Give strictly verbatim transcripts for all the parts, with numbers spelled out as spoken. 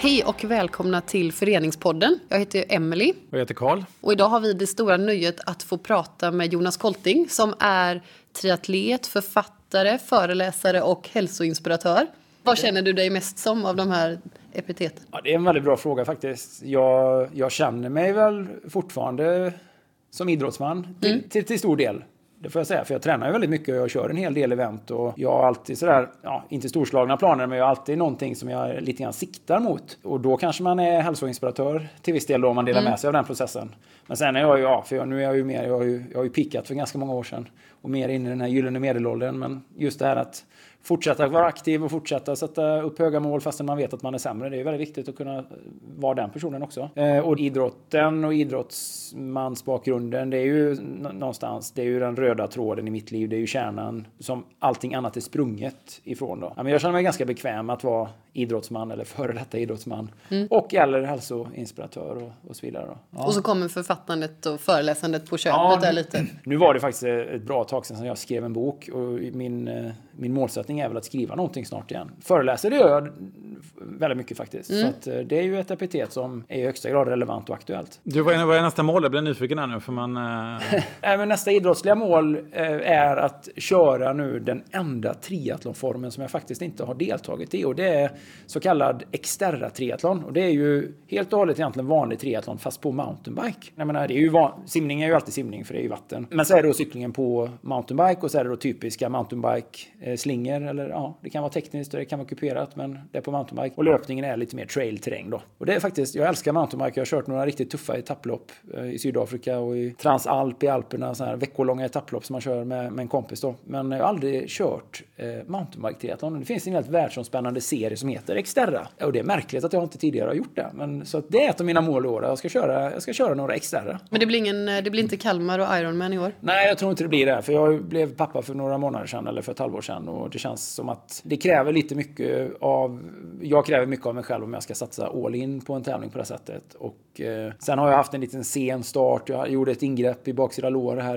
Hej och välkomna till Föreningspodden. Jag heter Emily. Och jag heter Karl. Och idag har vi det stora nöjet att få prata med Jonas Kolting som är triatlet, författare, föreläsare och hälsoinspiratör. Vad känner du dig mest som av de här epiteten? Ja, det är en väldigt bra fråga faktiskt. Jag, jag känner mig väl fortfarande som idrottsman till, mm. till, till stor del. Det får jag säga, för jag tränar ju väldigt mycket och jag kör en hel del event och jag har alltid sådär, ja, inte storslagna planer, men jag har alltid någonting som jag lite grann siktar mot. Och då kanske man är hälsoinspiratör till viss del då, om man delar mm. med sig av den processen. Men sen är jag ju, ja, för jag, nu är jag ju mer, jag har ju, jag har ju pikat för ganska många år sedan och mer in i den här gyllene medelåldern, men just det här att fortsätta vara aktiv och fortsätta sätta upp höga mål fastän man vet att man är sämre. Det är väldigt viktigt att kunna vara den personen också. Eh, och idrotten och idrottsmansbakgrunden, det är ju någonstans, det är ju den röda tråden i mitt liv. Det är ju kärnan som allting annat är sprunget ifrån då. Ja, men jag känner mig ganska bekväm att vara idrottsman eller före detta idrottsman. Mm. Och eller hälsoinspiratör och, och så vidare då. Ja. Och så kommer författandet och föreläsandet på köpet ja, där lite. Nu var det faktiskt ett bra tag sedan jag skrev en bok och min, min målsättning är väl att skriva någonting snart igen. Föreläser det gör jag väldigt mycket faktiskt. Mm. Så att det är ju ett epitet som är i högsta grad relevant och aktuellt. Du, vad är, vad är nästa mål? Jag blir nyfiken här nu. För man, äh... Även nästa idrottsliga mål är att köra nu den enda triathlonformen som jag faktiskt inte har deltagit i. Och det är så kallad exterra triathlon. Och det är ju helt och hållet egentligen vanlig triathlon fast på mountainbike. Jag menar, det är ju van... simning är ju alltid simning för det är ju vatten. Men så är det då cyklingen på mountainbike och så är det då typiska mountainbike-slingor. Eller ja, det kan vara tekniskt och det kan vara kuperat, men det är på mountainbike. Och löpningen är lite mer trail-terräng då. Och det är faktiskt, jag älskar mountainbike. Jag har kört några riktigt tuffa etapplopp i Sydafrika och i Transalp i Alperna. Så här veckolånga etapplopp som man kör med, med en kompis då. Men jag har aldrig kört eh, mountainbike-triathlon. Det finns en helt världsomspännande serie som heter Exterra. Och det är märkligt att jag inte tidigare har gjort det. Men så att det är ett av mina mål i år. Jag ska köra, jag ska köra några Exterra. Men det blir, ingen, det blir inte Kalmar och Ironman i år? Nej, jag tror inte det blir det. För jag blev pappa för några månader sedan eller för ett halvår sedan. Och det känns som att det kräver lite mycket av... Jag kräver mycket av mig själv om jag ska satsa all in på en tävling på det sättet. Och eh, sen har jag haft en liten sen start. Jag gjorde ett ingrepp i baksida lår här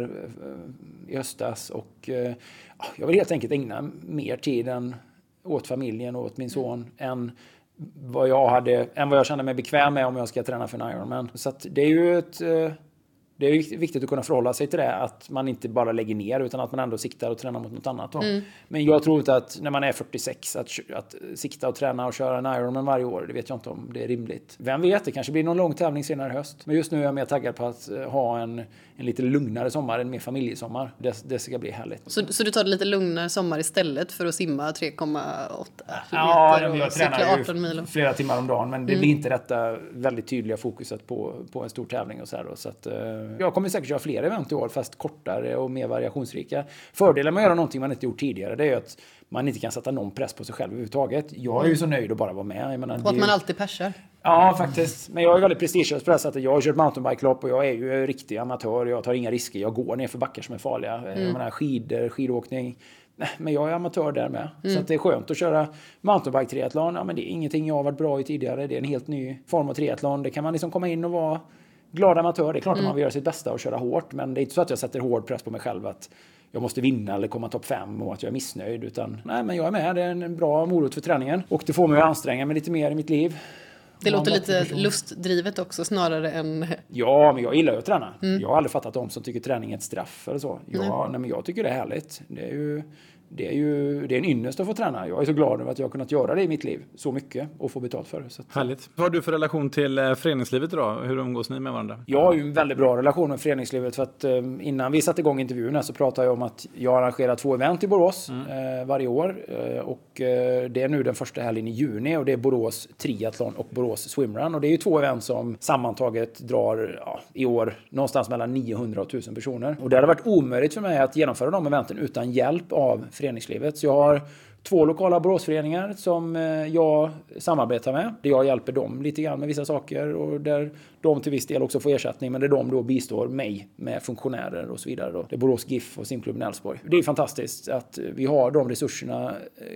eh, i höstas. Och eh, jag vill helt enkelt ägna mer tid än åt familjen och åt min son än vad jag hade, än vad jag kände mig bekväm med om jag ska träna för en Ironman. Så att det är ju ett... Eh, Det är viktigt att kunna förhålla sig till det, att man inte bara lägger ner utan att man ändå siktar och tränar mot något annat. Mm. Men jag tror inte att när man är fyrtiosex att, att sikta och träna och köra en Ironman varje år, det vet jag inte om det är rimligt. Vem vet, det kanske blir någon lång tävling senare i höst. Men just nu är jag mer taggad på att ha en, en lite lugnare sommar, en mer familjesommar. Det, det ska bli härligt. Så, så du tar det lite lugnare sommar istället för att simma tre komma åtta ja, kilometer och jag cykla arton mil? Flera timmar om dagen, men det mm. blir inte detta väldigt tydliga fokuset på, på en stor tävling och så här då, så att jag kommer säkert köra fler event i år, fast kortare och mer variationsrika. Fördelen med att göra någonting man inte gjort tidigare, det är att man inte kan sätta någon press på sig själv överhuvudtaget. Jag är ju så nöjd att bara vara med. Jag menar, och att man alltid persar. Ja, faktiskt. Men jag är väldigt prestigelös på det sättet. Jag har kört mountainbike-lopp och jag är ju riktig amatör. Jag tar inga risker. Jag går ner för backar som är farliga. Mm. Jag menar, skidor, skidåkning. Nej, men jag är amatör där med. Mm. Så att det är skönt att köra mountainbike-triathlon. Ja, men det är ingenting jag har varit bra i tidigare. Det är en helt ny form av triathlon. Det kan man liksom komma in och vara glad amatör. Det är klart mm. att man vill göra sitt bästa och köra hårt. Men det är inte så att jag sätter hård press på mig själv att jag måste vinna eller komma topp fem och att jag är missnöjd. Utan nej, men jag är med. Det är en bra morot för träningen. Och det får mig att anstränga mig lite mer i mitt liv. Det låter lite lustdrivet också snarare än... Ja, men jag gillar ju att träna. Mm. Jag har aldrig fattat om som tycker träning är ett straff eller så. Jag, nej, men jag tycker det är härligt. Det är ju... Det är ju det är en ynnest att få träna. Jag är så glad över att jag har kunnat göra det i mitt liv så mycket och få betalt för det. Så att... Härligt. Vad har du för relation till föreningslivet idag? Hur umgås ni med varandra? Jag har ju en väldigt bra relation med föreningslivet för att eh, innan vi satte igång intervjun så pratade jag om att jag arrangerar två event i Borås mm. eh, varje år eh, och eh, det är nu den första helgen i juni och det är Borås Triathlon och Borås Swimrun och det är ju två event som sammantaget drar ja, i år någonstans mellan niohundra och tusen personer och det hade varit omöjligt för mig att genomföra de eventen utan hjälp av föreningslivet. Så jag har två lokala Boråsföreningar som jag samarbetar med. Där jag hjälper dem lite grann med vissa saker och där de till viss del också får ersättning. Men där de då bistår mig med funktionärer och så vidare. Då. Det är Borås GIF och simklubben Älvsborg. Det är fantastiskt att vi har de resurserna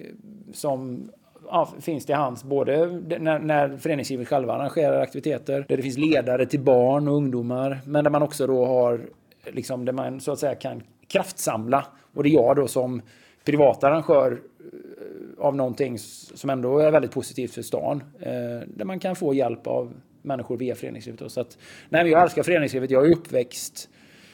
som ja, finns till hands. Både när, när föreningslivet själva arrangerar aktiviteter. Där det finns ledare till barn och ungdomar. Men där man också då har liksom, där man så att säga kan kraftsamla. Och det är jag då som privat arrangör av någonting som ändå är väldigt positivt för stan. Eh, där man kan få hjälp av människor via föreningslivet. Då. Så att, nej, men jag älskar föreningslivet. Jag är uppväxt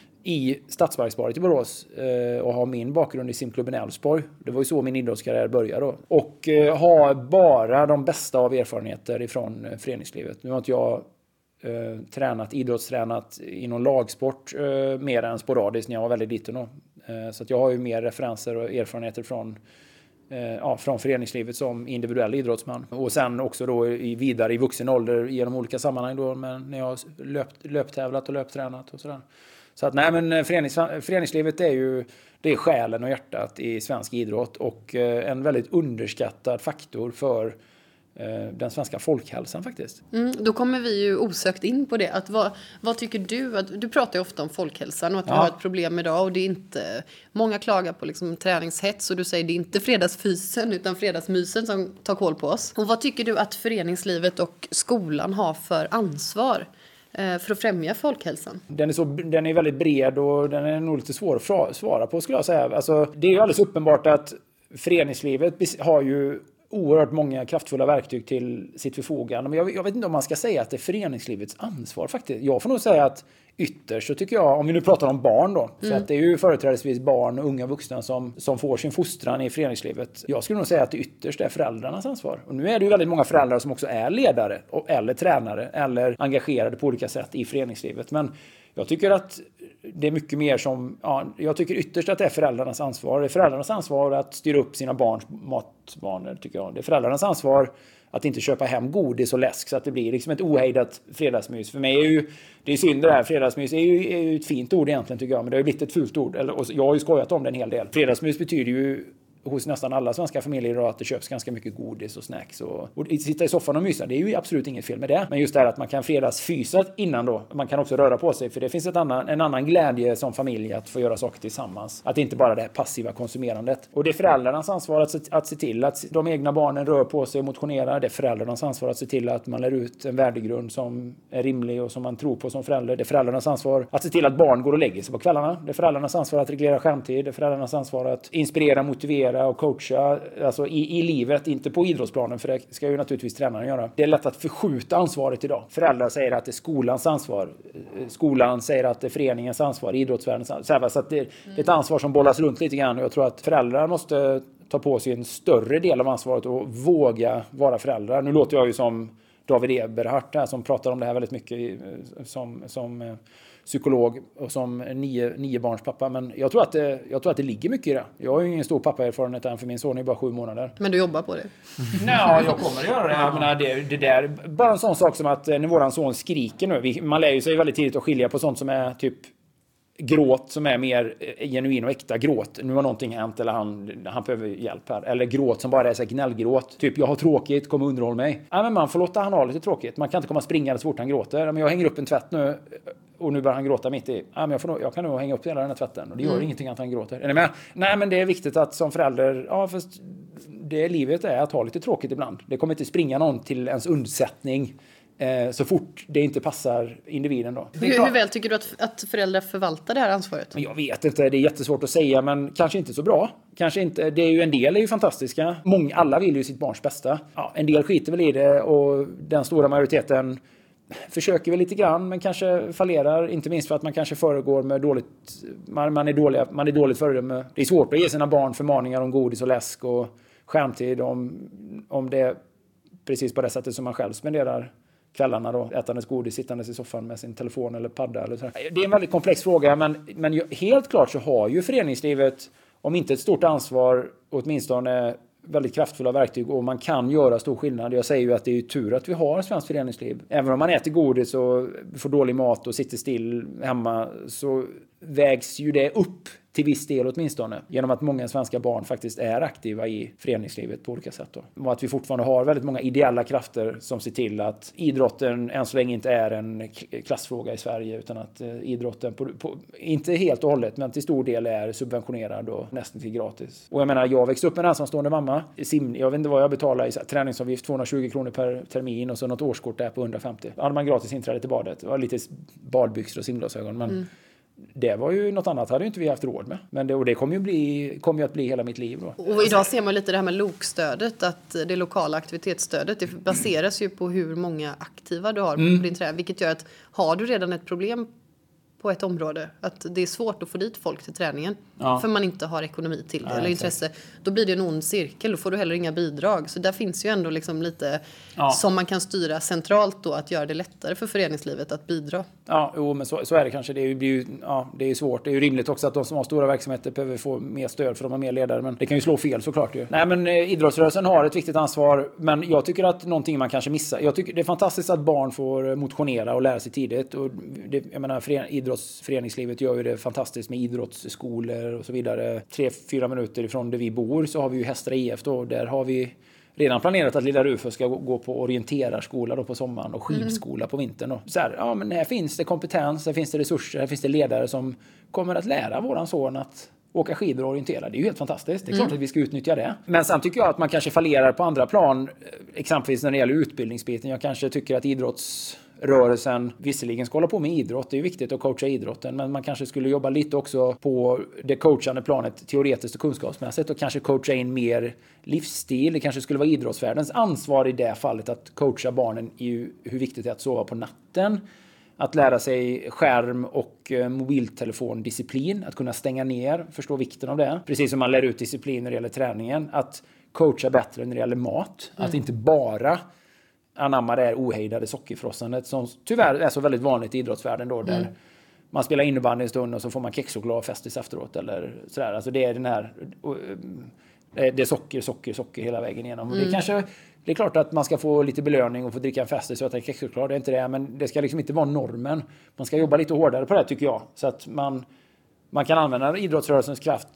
i Stadsparksbadet i Borås eh, och har min bakgrund i simklubben Älvsborg. Det var ju så min idrottskarriär började då. Och eh, har bara de bästa av erfarenheter ifrån eh, föreningslivet. Nu har inte jag eh, tränat, idrottstränat i någon lagsport eh, mer än sporadiskt när jag var väldigt liten då. Eh, så att jag har ju mer referenser och erfarenheter från eh, ja, från föreningslivet som individuell idrottsman. Och sen också då i, vidare i vuxen ålder genom olika sammanhang då, men när jag har löpt, löptävlat och löptränat och sådär. Så att nej, men förenings, föreningslivet är ju det är själen och hjärtat i svensk idrott och eh, en väldigt underskattad faktor för eh, den svenska folkhälsan faktiskt. Mm, då kommer vi ju osökt in på det. Att vad, vad tycker du? Att, du pratar ju ofta om folkhälsan och att vi Ja. har ett problem idag och det är inte, många klagar på liksom träningshets och du säger det är inte fredagsfysen utan fredagsmysen som tar koll på oss. Och vad tycker du att föreningslivet och skolan har för ansvar för att främja folkhälsan? Den är, så, den är väldigt bred och den är nog lite svår att svara på skulle jag säga. Alltså, det är ju alldeles uppenbart att föreningslivet har ju oerhört många kraftfulla verktyg till sitt förfogande. Men jag, jag vet inte om man ska säga att det är föreningslivets ansvar faktiskt. Jag får nog säga att ytterst så tycker jag, om vi nu pratar om barn då, för mm. att det är ju företrädesvis barn och unga vuxna som, som får sin fostran i föreningslivet. Jag skulle nog säga att det ytterst är föräldrarnas ansvar. Och nu är det ju väldigt många föräldrar som också är ledare och, eller tränare eller engagerade på olika sätt i föreningslivet. Men jag tycker att det är mycket mer som, ja, jag tycker ytterst att det är föräldrarnas ansvar. Det är föräldrarnas ansvar att styra upp sina barns matvanor tycker jag. Det är föräldrarnas ansvar att inte köpa hem godis och läsk så att det blir liksom ett ohejdat fredagsmys. För mig är ju, det är synd det här, fredagsmys är ju, är ju ett fint ord egentligen tycker jag, men det har ju blivit ett fult ord. Eller, och jag har ju skojat om det en hel del. Fredagsmys betyder ju hos nästan alla svenska familjer idag att det köps ganska mycket godis och snacks. Och, och sitta i soffan och mysa, det är ju absolut inget fel med det. Men just det här att man kan fredagsfysa innan då. Man kan också röra på sig, för det finns ett annan, en annan glädje som familj att få göra saker tillsammans. Att inte bara det här passiva konsumerandet. Och det är föräldrarnas ansvar att se, att se till att de egna barnen rör på sig och motionerar. Det är föräldrarnas ansvar att se till att man lär ut en värdegrund som är rimlig och som man tror på som förälder. Det är föräldrarnas ansvar att se till att barn går och lägger sig på kvällarna. Det är föräldrarnas ansvar att reglera skärmtid. Det är föräldrarnas ansvar att inspirera, motivera och coacha alltså i, i livet, inte på idrottsplanen, för det ska ju naturligtvis tränaren göra. Det är lätt att förskjuta ansvaret idag. Föräldrar säger att det är skolans ansvar. Skolan säger att det är föreningens ansvar, idrottsvärldens ansvar. Så att det, det är ett ansvar som bollas runt lite grann. Jag tror att föräldrar måste ta på sig en större del av ansvaret och våga vara föräldrar. Nu låter jag ju som David Eberhardt här, som pratar om det här väldigt mycket som, som psykolog och som nio, nio barns pappa. Men jag tror, att det, jag tror att det ligger mycket i det. Jag har ju ingen stor pappaerfarenhet än, för min son är bara sju månader. Men du jobbar på det? Nej, jag kommer att göra det. Jag menar, det, det där, bara en sån sak som att när våran son skriker nu. Vi, man lär ju sig väldigt tidigt att skilja på sånt som är typ gråt som är mer genuin och äkta gråt. Nu har någonting hänt eller han, han behöver hjälp här. Eller gråt som bara är så här gnällgråt. Typ, jag har tråkigt, kom och underhåll mig. Ja, men man får låta han ha lite tråkigt. Man kan inte komma springande så fort han gråter. Men jag hänger upp en tvätt nu och nu börjar han gråta mitt i. Ja, men jag, får nog, jag kan nog hänga upp hela den här tvätten. Och det gör mm. ingenting att han gråter. Är ni med? Nej, men det är viktigt att som förälder, ja, fast det livet är att ha lite tråkigt ibland. Det kommer inte springa någon till ens undsättning Eh, så fort det inte passar individen då. Hur, hur väl tycker du att, att föräldrar förvaltar det här ansvaret? Jag vet inte, det är jättesvårt att säga, men kanske inte så bra. Kanske inte, det är ju en del är ju fantastiska. Många, alla vill ju sitt barns bästa. Ja, en del skiter väl i det och den stora majoriteten försöker väl lite grann, men kanske fallerar, inte minst för att man kanske föregår med dåligt, man, man är dåliga, man är dåligt föredöme. Det är svårt att ge sina barn förmaningar om godis och läsk och skärmtid om, om det är precis på det sättet som man själv spenderar kvällarna då, ätandes godis, sittandes i soffan med sin telefon eller padda eller så. Det är en väldigt komplex fråga, men, men helt klart så har ju föreningslivet, om inte ett stort ansvar, åtminstone väldigt kraftfulla verktyg, och man kan göra stor skillnad. Jag säger ju att det är ju tur att vi har svenskt föreningsliv. Även om man äter godis och får dålig mat och sitter still hemma, så vägs ju det upp till viss del åtminstone, genom att många svenska barn faktiskt är aktiva i föreningslivet på olika sätt då. Och att vi fortfarande har väldigt många ideella krafter som ser till att idrotten än så länge inte är en klassfråga i Sverige, utan att eh, idrotten, på, på, inte helt och hållet, men till stor del är subventionerad och nästan till gratis. Och jag menar, jag växte upp med en ensamstående mamma. Sim, jag vet inte vad jag betalar i träningsavgift, tvåhundratjugo kronor per termin, och så något årskort där på hundrafemtio. Då hade man gratis inträde till badet. Det var lite badbyxor och simglasögon, men mm. det var ju något annat hade ju inte vi haft råd med. Men det, och det kommer ju, bli, kommer ju att bli hela mitt liv då. Och idag ser man lite det här med LOK-stödet, att det lokala aktivitetsstödet, det baseras ju på hur många aktiva du har mm. på din träning. Vilket gör att har du redan ett problem på ett område, att det är svårt att få dit folk till träningen ja. för man inte har ekonomi till det ja, eller intresse, då blir det en ond cirkel, då får du heller inga bidrag. Så där finns ju ändå liksom lite ja. som man kan styra centralt då, att göra det lättare för föreningslivet att bidra. Ja, jo, men så, så är det kanske. Det blir ju, ja, det är svårt. Det är ju rimligt också att de som har stora verksamheter behöver få mer stöd för de har mer ledare, men det kan ju slå fel såklart ju. Nej, men eh, idrottsrörelsen har ett viktigt ansvar, men jag tycker att någonting man kanske missar. Jag tycker det är fantastiskt att barn får motionera och lära sig tidigt, och det, jag menar, fören, idrottsföreningslivet gör ju det fantastiskt med idrottsskolor och så vidare. Tre, fyra minuter ifrån där vi bor så har vi ju Hästra I F då, där har vi redan planerat att Lilla Rufus ska gå på orienterarskola då på sommaren och skidskola mm. på vintern. Och så här, ja, men här finns det kompetens, här finns det resurser, här finns det ledare som kommer att lära våran son att åka skidor och orientera. Det är ju helt fantastiskt. Det är klart mm. att vi ska utnyttja det. Men sen tycker jag att man kanske fallerar på andra plan, exempelvis när det gäller utbildningsbiten. Jag kanske tycker att idrottsrörelsen visserligen ska hålla på med idrott. Det är ju viktigt att coacha idrotten, men man kanske skulle jobba lite också på det coachande planet teoretiskt och kunskapsmässigt och kanske coacha in mer livsstil. Det kanske skulle vara idrottsvärldens ansvar i det fallet att coacha barnen i hur viktigt det är att sova på natten. Att lära sig skärm- och mobiltelefondisciplin. Att kunna stänga ner, förstå vikten av det. Precis som man lär ut disciplin när det gäller träningen. Att coacha bättre när det gäller mat. Mm. Att inte bara anamma det här ohejdade sockerfrossandet som tyvärr är så väldigt vanligt i idrottsvärlden då. Där mm. man spelar innebandy en stund och så får man kexchoklad och festis efteråt. Eller sådär. Alltså det är den här... Det är socker, socker, socker hela vägen igenom. Mm. Det, kanske, det är klart att man ska få lite belöning och få dricka en festis och äta kexchoklad. Det är inte det, men det ska liksom inte vara normen. Man ska jobba lite hårdare på det tycker jag. Så att man, man kan använda idrottsrörelsens kraft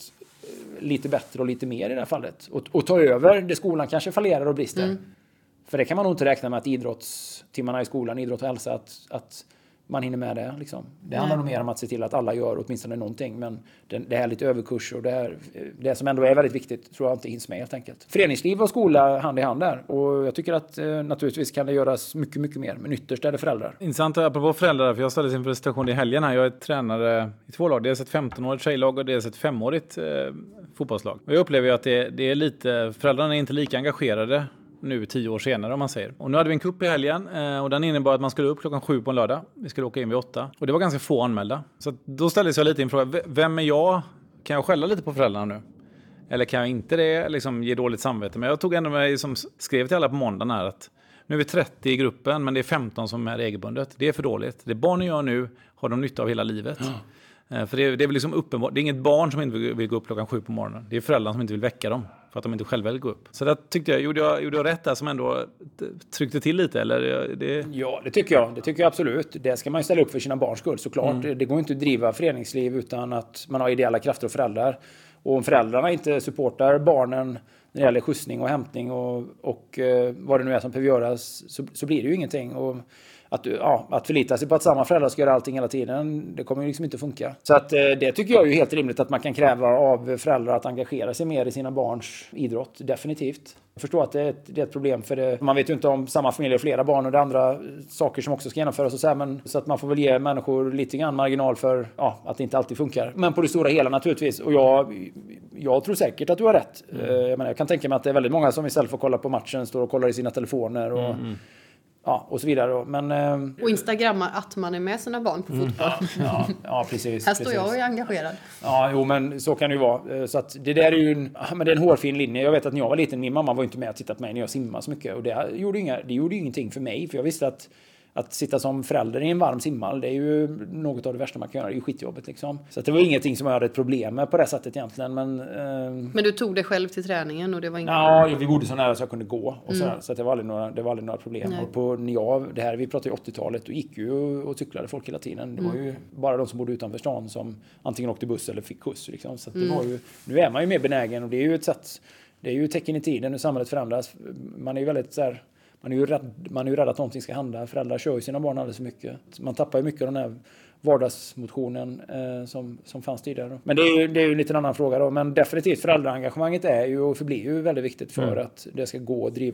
lite bättre och lite mer i det här fallet. Och, och ta över det skolan kanske fallerar och brister. Mm. För det kan man nog inte räkna med att idrottstimmarna i skolan, idrott och hälsa, att... att man hinner med det. Liksom. Det handlar nog mer om att se till att alla gör åtminstone någonting. Men det, det här lite överkurs och det, här, det som ändå är väldigt viktigt tror jag inte hinns med helt enkelt. Föreningsliv och skola hand i hand där. Och jag tycker att eh, naturligtvis kan det göras mycket, mycket mer. Men ytterst är det föräldrar. Intressant apropå föräldrar, för jag ställdes inför en situation i helgen här. Jag är tränare i två lag. Dels ett femtonårigt tjejlag och dels ett femårigt eh, fotbollslag. Och jag upplever ju att det, det är lite, föräldrarna är inte lika engagerade nu tio år senare om man säger. Och nu hade vi en kupp i helgen eh, och den innebar att man skulle upp klockan sju på en lördag. Vi skulle åka in vid åtta. Och det var ganska få anmälda. Så då ställdes jag lite in fråga, vem är jag? Kan jag skälla lite på föräldrarna nu? Eller kan jag inte det? Liksom ge dåligt samvete. Men jag tog ändå mig, som skrev till alla på måndagen här, att nu är vi trettio i gruppen men det är femton som är regelbundet. Det är för dåligt. Det barnen gör nu har de nytta av hela livet. Ja. För det är, det är väl liksom uppenbart. Det är inget barn som inte vill, vill gå upp klockan sju på morgonen. Det är föräldrarna som inte vill väcka dem. För att de inte själva vill gå upp. Så där tyckte jag, gjorde jag, gjorde jag rätt där som ändå tryckte till lite? Eller det... Ja, det tycker jag. Det tycker jag absolut. Det ska man ju ställa upp för sina barns skull såklart. Mm. Det går inte att driva föreningsliv utan att man har ideella krafter och föräldrar. Och om föräldrarna inte supportar barnen när det gäller skjutsning och hämtning och, och eh, vad det nu är som behöver göras så, så blir det ju ingenting. Och att, ja, att förlita sig på att samma föräldrar ska göra allting hela tiden, det kommer ju liksom inte funka. Så att, eh, det tycker jag är ju helt rimligt att man kan kräva av föräldrar att engagera sig mer i sina barns idrott, definitivt. Jag förstår att det är ett, det är ett problem för det. Man vet ju inte om samma familj och flera barn och det är andra saker som också ska genomföras och så här, men så att man får väl ge människor lite grann marginal för ja, att det inte alltid funkar. Men på det stora hela naturligtvis. Och jag, jag tror säkert att du har rätt. Mm. Jag, menar, jag kan tänka mig att det är väldigt många som istället för att kolla på matchen står och kollar i sina telefoner och mm. ja, och så vidare. Men, eh, och instagrammar att man är med sina barn på fotboll. Mm. Ja, ja, precis. Här står precis. jag och är engagerad. Ja, jo, men så kan det ju vara. Så att det där är ju en, men det är en hårfin linje. Jag vet att när jag var liten, min mamma var inte med och tittade på mig när jag simmade så mycket. Och det gjorde, inga, det gjorde ingenting för mig. För jag visste att att sitta som förälder i en varm simhall, det är ju något av det värsta man kan göra. Det är ju skitjobbet liksom. Så att det var ingenting som jag hade ett problem med på det sättet egentligen. Men, eh... men du tog dig själv till träningen och det var inget ja, problem? Ja, vi bodde så nära så jag kunde gå. Och så, mm. så att det var aldrig några, det var aldrig några problem. Och på, när jag, det här, vi pratade ju åttiotalet, då gick ju och cyklade folk hela tiden. Det var ju mm. bara de som bodde utanför stan som antingen åkte buss eller fick skjuts. Liksom. Så att det mm. var ju, nu är man ju mer benägen och det är ju ett sätt, det är ju ett tecken i tiden hur samhället förändras. Man är ju väldigt så här, Man är, ju rädd, man är ju rädd att någonting ska hända. Föräldrar kör ju sina barn alldeles för mycket. Man tappar ju mycket av den här vardagsmotionen eh, som, som fanns tidigare. Men det är ju, det är ju lite en annan fråga då. Men definitivt föräldraengagemanget är ju och förblir ju väldigt viktigt för mm. att det ska gå att driva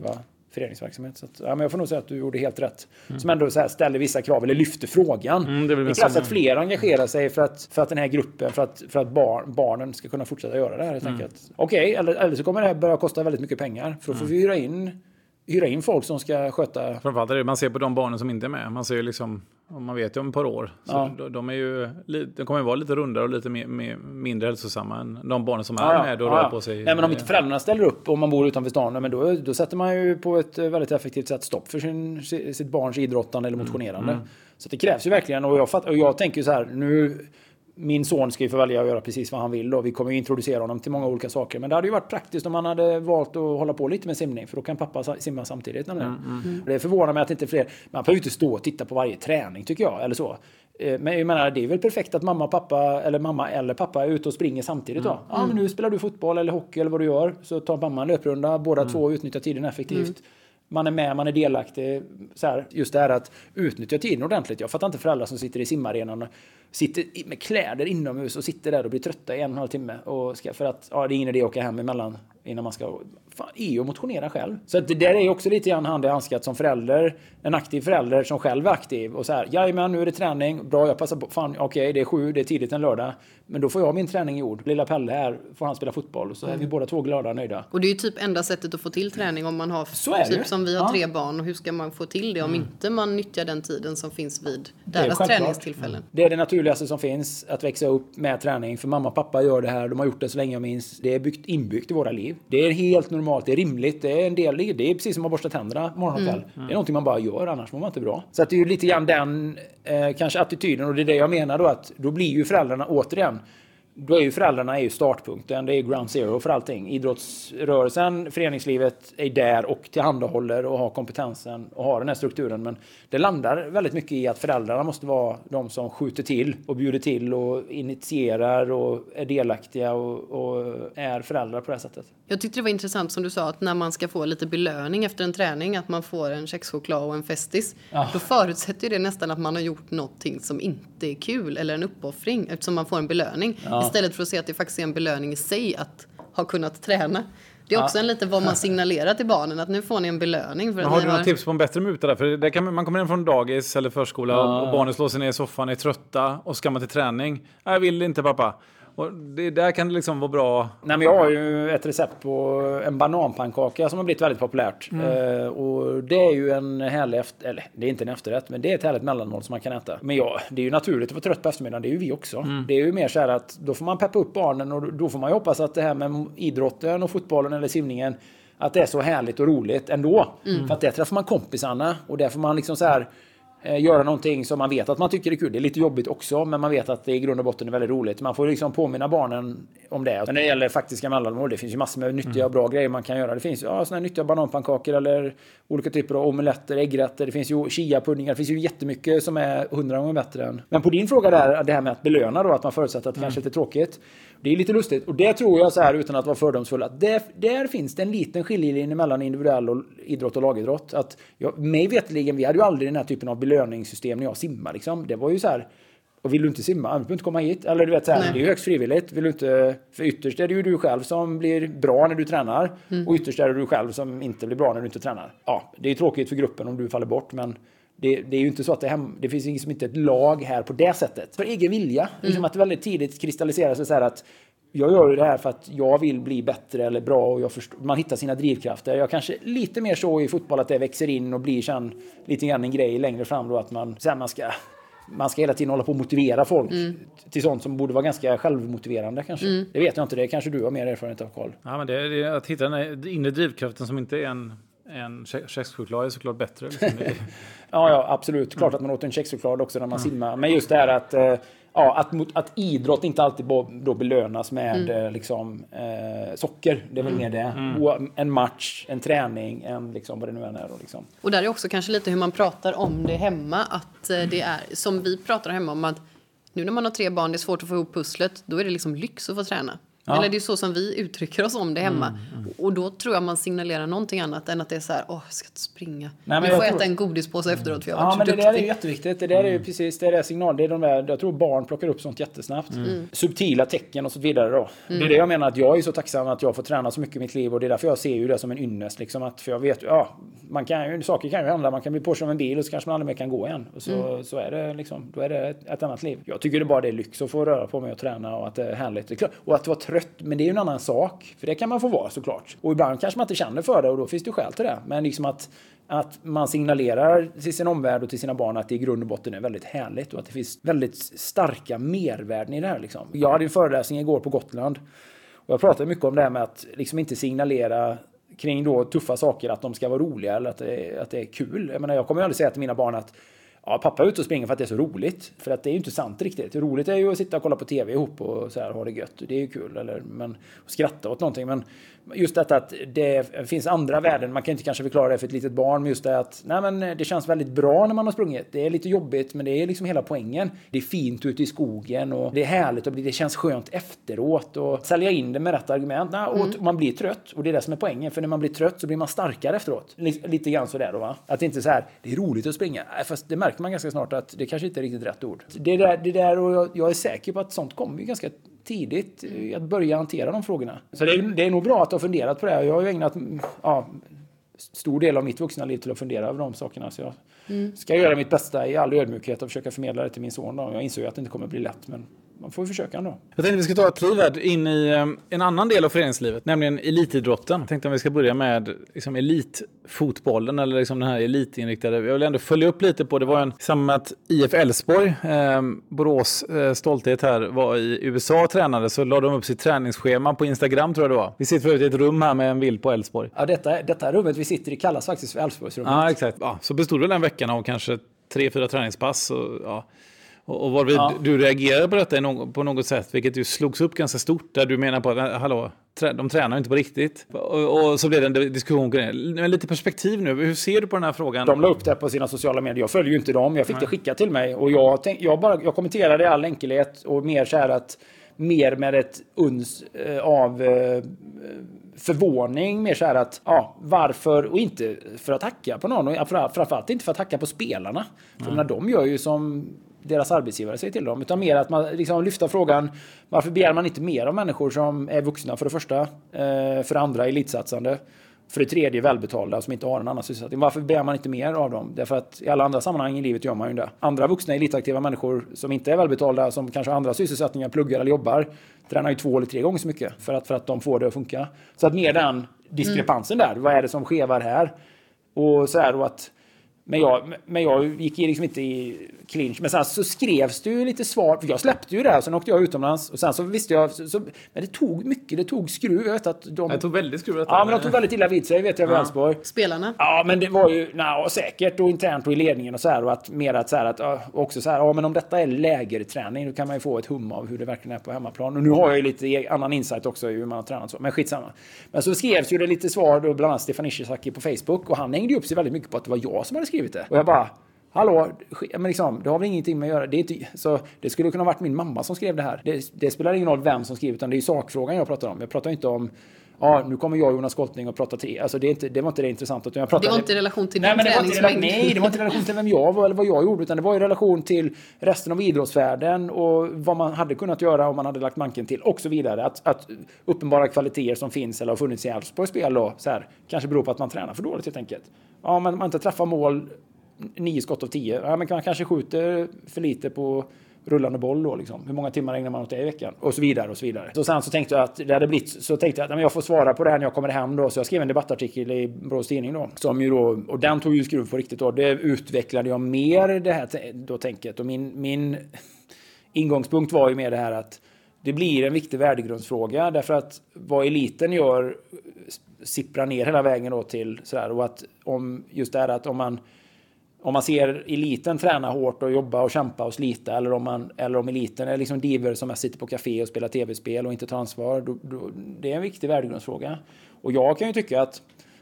föreningsverksamhet. Så att, ja, men jag får nog säga att du gjorde helt rätt. Mm. Som ändå så här ställer vissa krav eller lyfter frågan. Mm, det, det krävs att fler engagerar sig för att, för att den här gruppen, för att, för att bar, barnen ska kunna fortsätta göra det här. Mm. Okej, okay, eller, eller så kommer det här börja kosta väldigt mycket pengar. För då får vi hyra in hyra in folk som ska sköta... Framförallt är det, man ser på de barnen som inte är med. Man ser ju liksom, man vet ju om ett par år. Så ja. de, de är ju, de kommer ju vara lite rundare och lite mer, mer, mindre hälsosamma än de barnen som är ja, med och ja, rör ja. på sig. Nej, men om inte föräldrarna ställer upp och man bor utanför stan, men då, då sätter man ju på ett väldigt effektivt sätt stopp för sin, sitt barns idrottande eller motionerande. Mm. Mm. Så det krävs ju verkligen, och jag, fatt, och jag tänker så här, nu... Min son ska ju få välja att göra precis vad han vill och vi kommer ju introducera honom till många olika saker. Men det hade ju varit praktiskt om man hade valt att hålla på lite med simning, för då kan pappa simma samtidigt. Mm, mm. Det förvånar mig att inte fler... Man får ju inte stå och titta på varje träning, tycker jag, eller så. Men jag menar, det är väl perfekt att mamma, pappa eller mamma eller pappa är ute och springer samtidigt då. Mm. Ja, men nu spelar du fotboll eller hockey eller vad du gör, så tar mamma en löprunda, båda mm. två och utnyttjar tiden effektivt. Mm. Man är med, man är delaktig. Så här, just det här att utnyttja tiden ordentligt. Jag fattar inte föräldrar som sitter i simarenan och sitter med kläder inomhus och sitter där och blir trötta i en och en halv timme. Och ska, för att ja, det är ingen idé att åka hem emellan innan man ska... Fan, är och motionera själv. Så att det där är också lite grann hand i handskat som förälder. En aktiv förälder som själv är aktiv. Och så här, jajamän, nu är det träning. Bra, jag passar på. Fan, okej, okay, det är sju, det är tidigt en lördag. Men då får jag min träning gjord. Lilla Pelle här, får han spela fotboll. Så mm. är vi båda två glada och nöjda. Och det är ju typ enda sättet att få till träning om man har... Så är typ det. Som vi har ja. tre barn. Och hur ska man få till det om mm. inte man nyttjar den tiden som finns vid deras träningstillfällen? Mm. Det är det naturligaste som finns. Att växa upp med träning. För mamma och pappa gör det här. De har gjort det så länge jag minns. Det är byggt, inbyggt i våra liv. Det är helt normalt. Det är rimligt. Det är en del. Det är precis som att borsta tänderna morgon och kväll. Mm. Mm. Det är någonting man bara gör, annars mår man inte bra. Så att det är ju lite grann den eh, kanske attityden. Och det är det jag menar då, att då blir ju föräldrarna återigen, då är ju föräldrarna är ju startpunkten. Det är ground zero för allting. Idrottsrörelsen, föreningslivet är där och tillhandahåller och har kompetensen och har den här strukturen. Men det landar väldigt mycket i att föräldrarna måste vara de som skjuter till och bjuder till och initierar och är delaktiga och, och är föräldrar på det här sättet. Jag tyckte det var intressant som du sa, att när man ska få lite belöning efter en träning, att man får en kexchoklad och en festis, ja. Då förutsätter det nästan att man har gjort någonting som inte är kul eller en uppoffring, eftersom man får en belöning. Ja. Istället för att se att det faktiskt är en belöning i sig att ha kunnat träna. Det är också ja. en lite vad man signalerar till barnen, att nu får ni en belöning. För att har ni du har... några tips på en bättre muta där? För det kan, man kommer in från dagis eller förskola ja. och barnen slår sig ner i soffan, är trötta och ska man till träning. Jag vill inte, pappa. Och det, där kan det liksom vara bra. Nej, men jag har ju ett recept på en bananpannkaka som har blivit väldigt populärt. Mm. Uh, och det är ju en härlig efter, eller det är inte en efterrätt, men det är ett härligt mellanmål som man kan äta. Men ja, det är ju naturligt att vara trött på eftermiddagen, det är ju vi också. Mm. Det är ju mer så här att då får man peppa upp barnen och då får man ju hoppas att det här med idrotten och fotbollen eller simningen, att det är så härligt och roligt ändå. Mm. För att där träffar man kompisarna och där får man liksom så här göra någonting som man vet att man tycker är kul. Det är lite jobbigt också, men man vet att det i grund och botten är väldigt roligt. Man får liksom påminna barnen om det. Men när det gäller faktiska mellanmål, det finns ju massor med nyttiga och bra grejer man kan göra. Det finns ju ja, såna här nyttiga bananpannkakor eller olika typer av omeletter, äggrätter. Det finns ju chia-puddingar. Det finns ju jättemycket som är hundra gånger bättre än. Men på din fråga där, det här med att belöna då, att man förutsätter att det mm. kanske är lite tråkigt. Det är lite lustigt. Och det tror jag så här, utan att vara fördomsfull, att där, där finns det en liten skiljelinje mellan individuell och idrott och lagidrott. Att jag, mig vetligen, vi hade ju aldrig den här typen av belöningssystem när jag simmar. Liksom. Det var ju så här, och vill du inte simma, du behöver inte komma hit. Eller du vet så här, det är ju högst frivilligt. Vill du inte, för ytterst är det ju du själv som blir bra när du tränar. Mm. Och ytterst är det du själv som inte blir bra när du inte tränar. Ja, det är ju tråkigt för gruppen om du faller bort, men Det, det är ju inte så att det, hem, det finns liksom inte ett lag här på det sättet. För egen vilja. Mm. Liksom att det väldigt tidigt kristalliserar sig så här att jag gör det här för att jag vill bli bättre eller bra och jag förstår, man hittar sina drivkrafter. Jag kanske lite mer så i fotboll att det växer in och blir sen lite grann en grej längre fram då, att man sen man ska man ska hela tiden hålla på att motivera folk mm. till sånt som borde vara ganska självmotiverande kanske. Mm. Det vet jag inte, det kanske du har mer erfarenhet av, Carl. Ja, men det är, det är att hitta den här inre drivkraften som inte är en En kexchoklad är såklart bättre. Liksom. ja, ja, absolut. Klart att man åt en kexchoklad också när man mm. simmar. Men just det här att, äh, ja, att, att idrott inte alltid då belönas med mm. liksom, äh, socker. Det är väl mm. mer det. Mm. En match, en träning, en, liksom, vad det nu än är. Då, liksom. Och där är också kanske lite hur man pratar om det hemma. Att äh, det är, som vi pratar hemma om, att nu när man har tre barn, det är svårt att få ihop pusslet. Då är det liksom lyx att få träna. Ja. Eller det är så som vi uttrycker oss om det hemma. Mm, mm. Och då tror jag man signalerar någonting annat än att det är så här, åh, jag ska inte springa. Nej, men jag får jag äta tror... en godispåse efteråt för jag har ja, varit så men det duktig. där är jätteviktigt. Det där är ju precis, det är det signal. Det är de där, jag tror barn plockar upp sånt jättesnabbt. Mm. Subtila tecken och så vidare då. Mm. Det är det jag menar, att jag är så tacksam att jag får träna så mycket i mitt liv, och det är därför jag ser ju det som en ynnest liksom, att för jag vet, ja, man kan ju, saker kan ju hända, man kan bli påkörd av en bil och så kanske man aldrig mer kan gå igen. Och så, mm. så är det liksom, då är det ett, ett annat liv. Jag tycker det bara det är lyx att få röra på mig och träna, och att det är härligt. Och att vara trött, men det är ju en annan sak. För det kan man få vara såklart. Och ibland kanske man inte känner för det, och då finns det ju skäl till det. Men liksom att, att man signalerar till sin omvärld och till sina barn att det i grund och botten är väldigt härligt. Och att det finns väldigt starka mervärden i det här liksom. Jag hade en föreläsning igår på Gotland. Och jag pratade mycket om det här med att liksom inte signalera kring då tuffa saker, att de ska vara roliga eller att det, att det är kul. Jag menar, jag kommer ju aldrig säga till mina barn att ja, pappa är ute och springer för att det är så roligt. För att det är ju inte sant riktigt. Det roligt är ju att sitta och kolla på tv ihop och så här, ha det gött. Det är ju kul. Eller, men, och skratta åt någonting. Men just detta att det finns andra värden. Man kan inte kanske förklara det för ett litet barn. Men just det att nej, men det känns väldigt bra när man har sprungit. Det är lite jobbigt, men det är liksom hela poängen. Det är fint ute i skogen och det är härligt och det känns skönt efteråt. Och sälja in det med rätt argument. Nej, och mm. man blir trött. Och det är det som är poängen. För när man blir trött så blir man starkare efteråt. Lite, lite grann sådär då, va? Att det inte är så här, det är roligt att springa. Fast det märker man ganska snart att det kanske inte är riktigt rätt ord. Det där, det där och jag, jag är säker på att sånt kommer ju ganska tidigt att börja hantera de frågorna. Så det är, det är nog bra att ha funderat på det här. Jag har ju ägnat ja, stor del av mitt vuxna liv till att fundera över de sakerna. Så jag mm. ska göra mitt bästa i all ödmjukhet och försöka förmedla det till min son. Då. Jag inser ju att det inte kommer bli lätt, men man får ju försöka ändå. Jag tänkte vi ska ta ett kliv här in i um, en annan del av föreningslivet, nämligen elitidrotten. Jag tänkte att vi ska börja med liksom, elitfotbollen eller liksom den här elitinriktade. Jag vill ändå följa upp lite på, det var en samma att I F Elfsborg, eh, Borås eh, stolthet här, var i U S A och tränade, så lade de upp sitt träningsschema på Instagram tror jag det var. Vi sitter förut i ett rum här med en bild på Elfsborg. Ja, detta, detta rummet vi sitter i kallas faktiskt för Elfsborgsrummet. Ja, exakt. Ja, så bestod det den veckan av kanske tre, fyra träningspass och ja. Och var ja. du reagerade på detta på något sätt, vilket ju slogs upp ganska stort, där du menar på att hallå, de tränar inte på riktigt. Och, och så blev det en diskussion. Men lite perspektiv nu, hur ser du på den här frågan? De la upp det på sina sociala medier, jag följer ju inte dem, jag fick Nej. det skicka till mig. Och jag, tänk, jag, bara, jag kommenterade i all enkelhet och mer så här att mer med ett uns eh, av eh, förvåning, mer så här att ja, varför, och inte för att hacka på någon, och framförallt inte för att hacka på spelarna. För när de gör ju som deras arbetsgivare säger till dem, utan mer att man liksom lyfter frågan, varför begär man inte mer av människor som är vuxna för det första, eh, för det andra elitsatsande, för det tredje välbetalda som inte har en annan sysselsättning. Varför begär man inte mer av dem? Därför att i alla andra sammanhang i livet gör man ju det. Andra vuxna elitaktiva människor som inte är välbetalda, som kanske har andra sysselsättningar, pluggar eller jobbar, tränar ju två eller tre gånger så mycket för att, för att de får det att funka. Så att mer den diskrepansen mm. där, vad är det som skevar här? Och så här då att Men jag, men jag gick liksom inte i clinch. Men sen så skrevs det ju lite svar. För jag släppte ju det här. Sen åkte jag utomlands. Och sen så visste jag. Så, så, men det tog mycket. Det tog skruv. Jag vet att de, det tog väldigt skruv. Ja, men de tog väldigt illa vid sig. Vet jag, ja. Spelarna? Ja, men det var ju nej, säkert. Och internt och i ledningen och så här. Och att mer att så här. Att, också så här. Ja, men om detta är lägerträning. Då kan man ju få ett hum av hur det verkligen är på hemmaplan. Och nu har jag ju lite annan insight också i hur man har tränat så. Men skitsamma. Men så skrevs ju det lite svar. Då, bland annat Stefan Ishizaki på Facebook. Och han hängde ju upp sig väldigt mycket på att det var jag som hade skrivit det. Och jag bara, hallå, men liksom, det har väl ingenting med att göra. Det, är inte, så det skulle kunna ha varit min mamma som skrev det här. Det, det spelar ingen roll vem som skriver, utan det är ju sakfrågan jag pratar om. Jag pratar inte om, ja, nu kommer jag och Jonas Skolting och prata till. Alltså det, är inte, det var inte det intressanta. Jag pratade, det var inte i relation till nej, din träningsmängd. Nej, det var inte i relation till vem jag var eller vad jag gjorde, utan det var i relation till resten av idrottsvärlden och vad man hade kunnat göra om man hade lagt manken till och så vidare. Att, att uppenbara kvaliteter som finns eller har funnits i Elfsborgs spel då, så här, kanske beror på att man tränar för dåligt helt enkelt. Ja, men man inte träffar mål nio skott av tio. Ja, men man kanske skjuter för lite på rullande boll då liksom. Hur många timmar ägnar man åt det i veckan? Och så vidare och så vidare. Så sen så tänkte jag att det hade blivit, så tänkte jag att jag får svara på det här när jag kommer hem då. Så jag skrev en debattartikel i Borås Tidning då. Som ju då, och den tog ju skruv på riktigt då. Det utvecklade jag mer det här då tänket. Och min, min ingångspunkt var ju mer det här att det blir en viktig värdegrundsfråga. Därför att vad eliten gör sipprar ner hela vägen då till sådär. Och att om just det här att om man Om man ser eliten träna hårt och jobba och kämpa och slita, eller om, man, eller om eliten är liksom diver som sitter på café och spelar tv-spel och inte tar ansvar, då, då, det är en viktig värdegrundsfråga. Och jag kan ju tycka att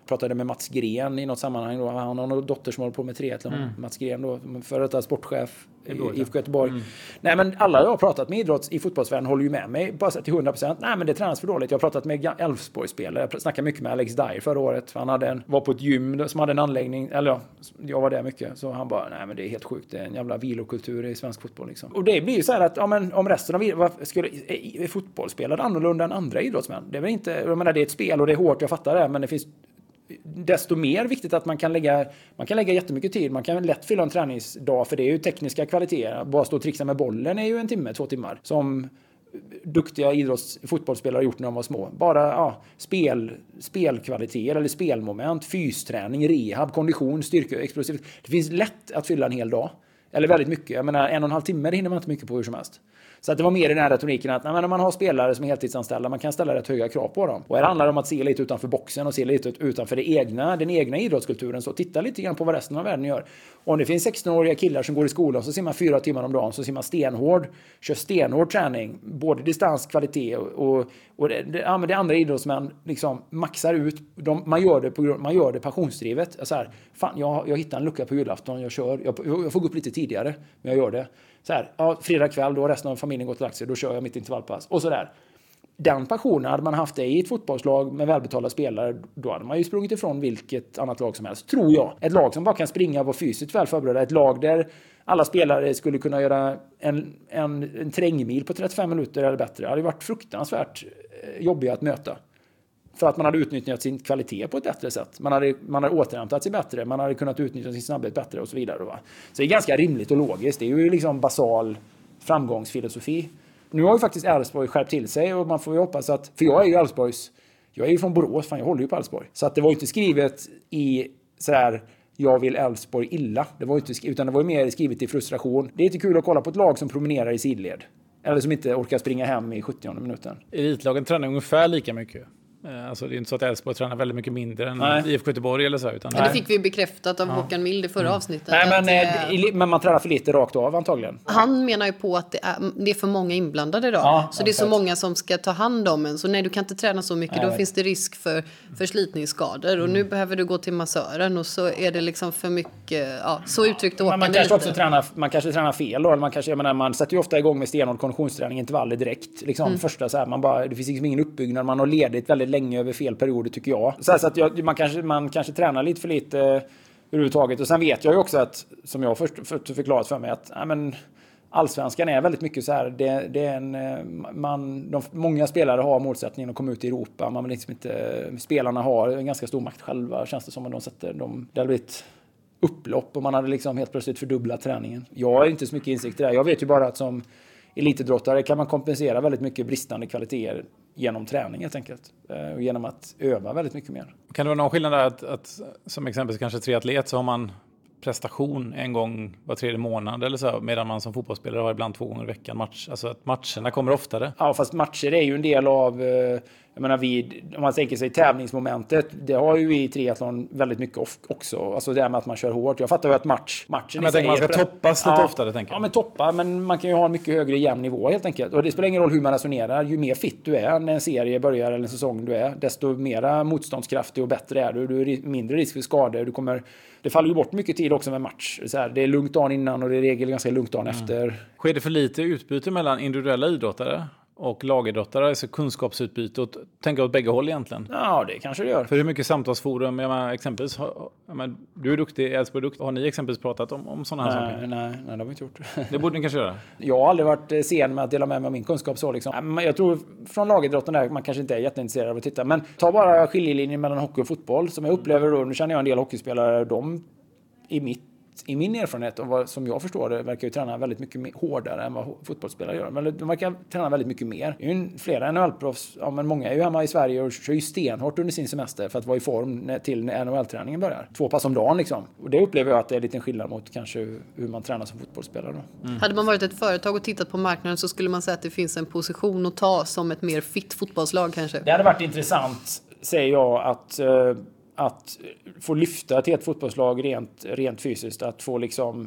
pratade med Mats Gren i något sammanhang då. Han har någon dotter som håller på med triathlon. Mm. Mats Gren då, före detta sportchef i I F K Göteborg. Mm. Nej, men alla jag har pratat med idrotts i fotbollsvärlden håller ju med mig bara till hundra procent. Nej, men det tränas för dåligt. Jag har pratat med Elfsborgsspelare. Jag snackade mycket med Alex Dyer förra året. Han hade en, var på ett gym som hade en anläggning, eller ja, jag var där mycket. Så han bara, nej men det är helt sjukt. Det är en jävla vilokultur i svensk fotboll liksom. Och det blir ju så här att ja, men, om resten av vad skulle är fotbollsspelare annorlunda än andra idrottsmän. Det är väl inte, jag menar det är ett spel och det är hårt, jag fattar det, men det finns desto mer viktigt att man kan lägga man kan lägga jättemycket tid. Man kan lätt fylla en träningsdag, för det är ju tekniska kvaliteter. Bara stå och trixa med bollen är ju en timme, två timmar. Som duktiga idrotts fotbollsspelare har gjort när de var små. Bara ja, spel spelkvaliteter eller spelmoment, fysträning, rehab, kondition, styrka, explosivitet. Det finns lätt att fylla en hel dag. Eller väldigt mycket. Jag menar, en och en halv timme det hinner man inte mycket på hur som helst. Så att det var mer i den här retoriken att när man har spelare som är heltidsanställda, man kan ställa rätt höga krav på dem. Och här handlar det om att se lite utanför boxen och se lite utanför det egna, den egna idrottskulturen. Så titta lite grann på vad resten av världen gör. Om det finns sexton-åriga killar som går i skolan så ser man fyra timmar om dagen, så ser man stenhård, kör stenhård träning, både distans, kvalitet och, och, och det, det, ja, men det andra idrottsmän liksom maxar ut. De, man, gör det på, man gör det passionsdrivet. Så här, fan, jag, jag hittar en lucka på julafton, jag kör, jag, jag får gå upp lite tidigare, men jag gör det. Så här, ja, fredag kväll, då har resten av familjen gått till aktier, då kör jag mitt intervallpass. Och så där. Den passionen hade man haft det i ett fotbollslag med välbetalda spelare, då hade man ju sprungit ifrån vilket annat lag som helst, tror jag. Ett lag som bara kan springa och vara fysiskt väl förberedda. Ett lag där alla spelare skulle kunna göra en, en, en trängmil på trettiofem minuter eller bättre. Det hade varit fruktansvärt jobbigt att möta. För att man hade utnyttjat sin kvalitet på ett bättre sätt. Man hade, man hade återhämtat sig bättre. Man hade kunnat utnyttja sin snabbhet bättre och så vidare. Va? Så det är ganska rimligt och logiskt. Det är ju liksom basal framgångsfilosofi. Nu har ju faktiskt Elfsborg skärpt till sig. Och man får ju hoppas att... För jag är ju Elfsborgs... Jag är ju från Borås. Fan, jag håller ju på Elfsborg. Så att det var ju inte skrivet i sådär... Jag vill Elfsborg illa. Det var ju inte, utan det var ju mer skrivet i frustration. Det är inte kul att kolla på ett lag som promenerar i sidled. Eller som inte orkar springa hem i sjuttionde minuten. Elitlagen tränar ungefär lika mycket. Alltså det är inte så att Elfsborg tränar väldigt mycket mindre än Nej. I F K Göteborg eller så. Utan ja, det fick vi bekräftat av ja. Håkan Mild i förra mm. avsnittet. Nej, men, att, äh, men man tränar för lite rakt av antagligen. Han menar ju på att det är, det är för många inblandade idag. Ja, så det är så många som ska ta hand om en. Så nej, du kan inte träna så mycket. Nej. Då finns det risk för förslitningsskador. Och mm. nu behöver du gå till massören. Och så är det liksom för mycket... Ja, så uttryckt Håkan. Man kanske också tränar, man kanske tränar fel då. Eller man, kanske, jag menar, man sätter ju ofta igång med stenhård konditionsträning, intervaller direkt. Liksom, mm. första, så här, man bara, det finns liksom ingen uppbyggnad. Man har ledigt väldigt länge över fel period. Det tycker jag. Så, så att jag, man, kanske, man kanske tränar lite för lite eh, överhuvudtaget. Och sen vet jag ju också att, som jag först för, förklarat för mig, att ja, men, allsvenskan är väldigt mycket så här. Det, det är en, man, de, många spelare har målsättningen att komma ut i Europa. Man vill liksom inte, spelarna har en ganska stor makt själva. Känns det som att de sätter de, det hade blivit upplopp och man hade liksom helt plötsligt fördubblat träningen. Jag har inte så mycket insikt i det. Jag vet ju bara att som elitidrottare kan man kompensera väldigt mycket bristande kvaliteter genom träning helt enkelt. Och genom att öva väldigt mycket mer. Kan det vara någon skillnad där att, att som exempel kanske triatlet så har man prestation en gång var tredje månad eller så, medan man som fotbollsspelare har ibland två gånger i veckan match. Alltså att matcherna kommer oftare. Ja, fast matcher är ju en del av, jag menar vid, om man tänker sig tävlingsmomentet, det har ju i triathlon väldigt mycket också. Alltså det här med att man kör hårt. Jag fattar ju att match, matchen men jag tänker man ska är, toppas lite ja, oftare, tänker jag. Ja, men toppa, men man kan ju ha en mycket högre jämn nivå helt enkelt. Och det spelar ingen roll hur man resonerar. Ju mer fit du är när en serie börjar eller en säsong du är, desto mera motståndskraftig och bättre är du. Du är mindre risk för skador. Du kommer, det faller ju bort mycket tid också med match. Så här, det är lugnt dagen innan och det är i regel ganska lugnt dagen mm. efter. Sker det för lite utbyte mellan individuella idrottare och lagidrottare, alltså kunskapsutbyte och tänker åt bägge håll egentligen? Ja, det kanske det gör. För hur mycket samtalsforum, jag menar, exempelvis, jag menar, du är duktig, Elfsborg är duktig. Har ni exempelvis pratat om, om sådana här nej, saker? Nej, nej, det har vi inte gjort. Det borde ni kanske göra. Jag har aldrig varit sen med att dela med mig av min kunskap så liksom. Jag tror från lagidrotten där man kanske inte är jätteintresserad av att titta. Men ta bara skiljelinjen mellan hockey och fotboll som jag upplever då, nu känner jag en del hockeyspelare, de i mitt i min erfarenhet och vad som jag förstår det verkar ju träna väldigt mycket hårdare än vad fotbollsspelare gör. Men de verkar träna väldigt mycket mer. Det är ju flera N H L-proffs, ja, men många är ju hemma i Sverige och kör ju stenhårt under sin semester för att vara i form till när N H L-träningen börjar. Två pass om dagen liksom. Och det upplever jag att det är lite en skillnad mot kanske hur man tränar som fotbollsspelare då. Mm. Hade man varit ett företag och tittat på marknaden så skulle man säga att det finns en position att ta som ett mer fit fotbollslag kanske. Det hade varit intressant, säger jag, att att få lyfta till ett fotbollslag rent, rent fysiskt, att få liksom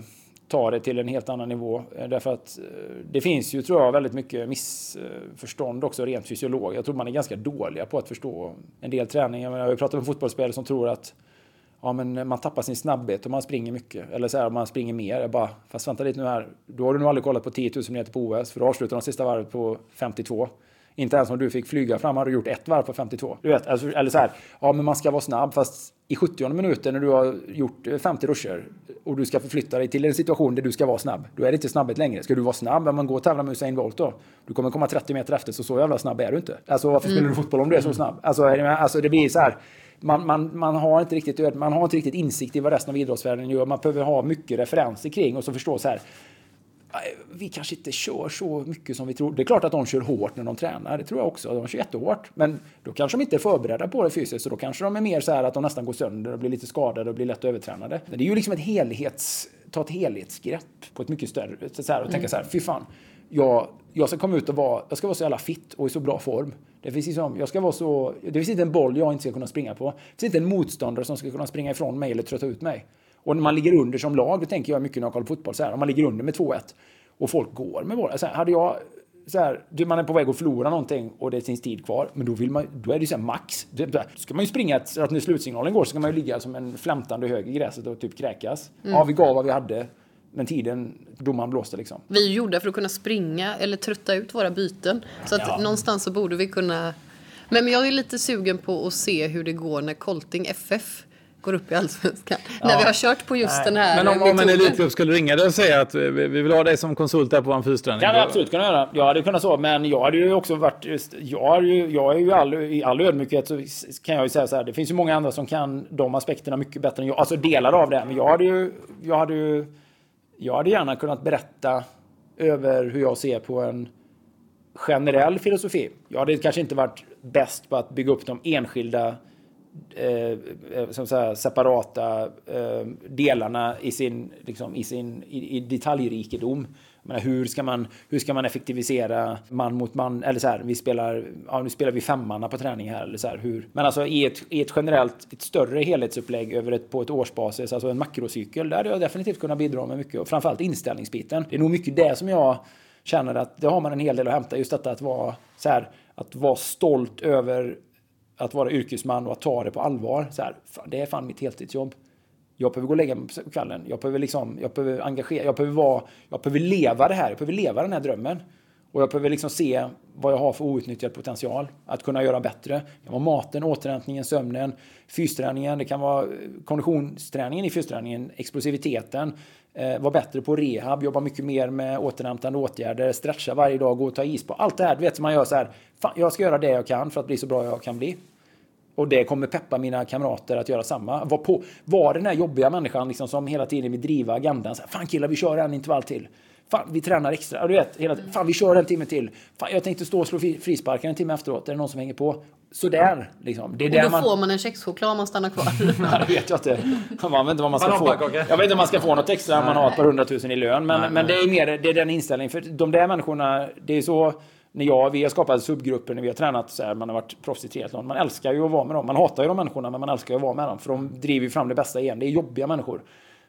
ta det till en helt annan nivå. Därför att det finns ju, tror jag, väldigt mycket missförstånd också rent fysiolog. Jag tror man är ganska dåliga på att förstå en del träning. Jag har ju pratat med fotbollsspelare som tror att ja, men man tappar sin snabbhet om man springer mycket. Eller så här, om man springer mer. Jag bara, fast vänta lite nu här. Då har du nog aldrig kollat på tio tusen meter på O S. För då avslutar de sista varvet på femtiotvå. Inte ens om du fick flyga fram har du gjort ett varv på femtiotvå. Du vet, alltså, eller så här, ja men man ska vara snabb. Fast i sjuttio minuter när du har gjort femtio ruscher och du ska förflytta dig till en situation där du ska vara snabb. Då är det inte snabbhet längre. Ska du vara snabb, om man går och tävlar med Usain Bolt då. Du kommer komma trettio meter efter, så så jävla snabb är du inte. Alltså varför spelar du fotboll om du är så snabb? Alltså, alltså det blir så här. Man, man, man, har inte riktigt, man har inte riktigt insikt i vad resten av idrottsvärlden gör. Man behöver ha mycket referenser kring och så förstå så här. Vi kanske inte kör så mycket som vi tror. Det är klart att de kör hårt när de tränar. Det tror jag också. De kör jättehårt. Men då kanske de inte är förberedda på det fysiskt. Så då kanske de är mer så här att de nästan går sönder och blir lite skadade och blir lätt övertränade. Men det är ju liksom ett helhets, ta ett helhetsgrepp på ett mycket större. Så här, och tänka så här, fy fan. Jag, jag ska komma ut och vara, jag ska vara så jävla fit och i så bra form. Det finns, liksom, jag ska vara så, det finns inte en boll jag inte ska kunna springa på. Det finns inte en motståndare som ska kunna springa ifrån mig eller trötta ut mig. Och när man ligger under som lag, då tänker jag mycket när jag kollar fotboll. Så här, om man ligger under med två ett och folk går med boll. Så här, hade jag, så här, man är på väg att förlora någonting och det finns tid kvar. Men då, vill man, då är det så här max. Då ska man ju springa, så att när slutsignalen går så ska man ju ligga som en flämtande hög i gräset och typ kräkas. Mm. Ja, vi gav vad vi hade. Men tiden, domaren blåste liksom. Vi är gjorda för att kunna springa eller trötta ut våra byten. Så att ja. någonstans så borde vi kunna... Men, men jag är lite sugen på att se hur det går när Colting F F går upp i Allsvenskan. Ja. När vi har kört på just Nej. den här... Men om, om en elitklubb skulle ringa dig och säga att vi, vi vill ha dig som konsult där på en fysträning. Kan jag absolut kunna göra. Jag hade kunnat så, men jag hade ju också varit... Just, jag, är ju, jag är ju all, i all ödmjukhet så kan jag ju säga så här. Det finns ju många andra som kan de aspekterna mycket bättre än jag. Alltså delar av det. Men jag hade ju... Jag hade ju Jag hade gärna kunnat berätta över hur jag ser på en generell filosofi. Jag hade kanske inte varit bäst på att bygga upp de enskilda eh, som säga, separata eh, delarna i sin, liksom, i sin i, i detaljrikedom. Jag menar, hur ska man hur ska man effektivisera man mot man, eller så här, vi spelar ja, nu spelar vi femmanna på träning här eller så här, hur men alltså i ett i ett generellt ett större helhetsupplägg över ett på ett årsbasis, alltså en makrocykel, där hade jag definitivt kunnat bidra med mycket, och framförallt inställningsbiten. Det är nog mycket det som jag känner att det har man en hel del att hämta, just detta att vara så här, att vara stolt över att vara yrkesman och att ta det på allvar så här, fan, det är fan mitt heltidsjobb. Jag behöver gå och lägga mig på kvällen. Jag behöver liksom, jag behöver engagera, jag behöver vara, jag behöver leva det här. Jag behöver leva den här drömmen. Och jag behöver liksom se vad jag har för outnyttjad potential att kunna göra bättre. Det kan vara maten, återhämtningen, sömnen, fysträningen. Det kan vara konditionsträningen i fysträningen, explosiviteten. Eh, vara bättre på rehab, jobba mycket mer med återhämtande åtgärder, stretcha varje dag, gå och ta is på. Allt det här, du vet, som man gör så här. Fan, jag ska göra det jag kan för att bli så bra jag kan bli. Och det kommer peppa mina kamrater att göra samma. Var, på, var den här jobbiga människan liksom, som hela tiden vill driva agendan. Så här, fan killar, vi kör en intervall till. Fan, vi tränar extra. Och du vet, hela, fan, vi kör en timme till. Fan, jag tänkte stå och slå frisparkar en timme efteråt. Är det någon som hänger på? Så där, liksom. Det är och där då man... får man en kexchoklad om man stannar kvar. Nej, det vet jag inte. Man vet inte vad man ska få. Jag vet inte om man ska få något extra om man har ett par hundratusen i lön. Men, nej, men nej. det är mer det är den inställningen. För de där människorna, det är så... När jag, vi har skapat subgrupper när vi har tränat så här, man har varit proffs i triathlon. Man älskar ju att vara med dem. Man hatar ju de människorna, men man älskar ju att vara med dem. För de driver ju fram det bästa igen. Det är jobbiga människor.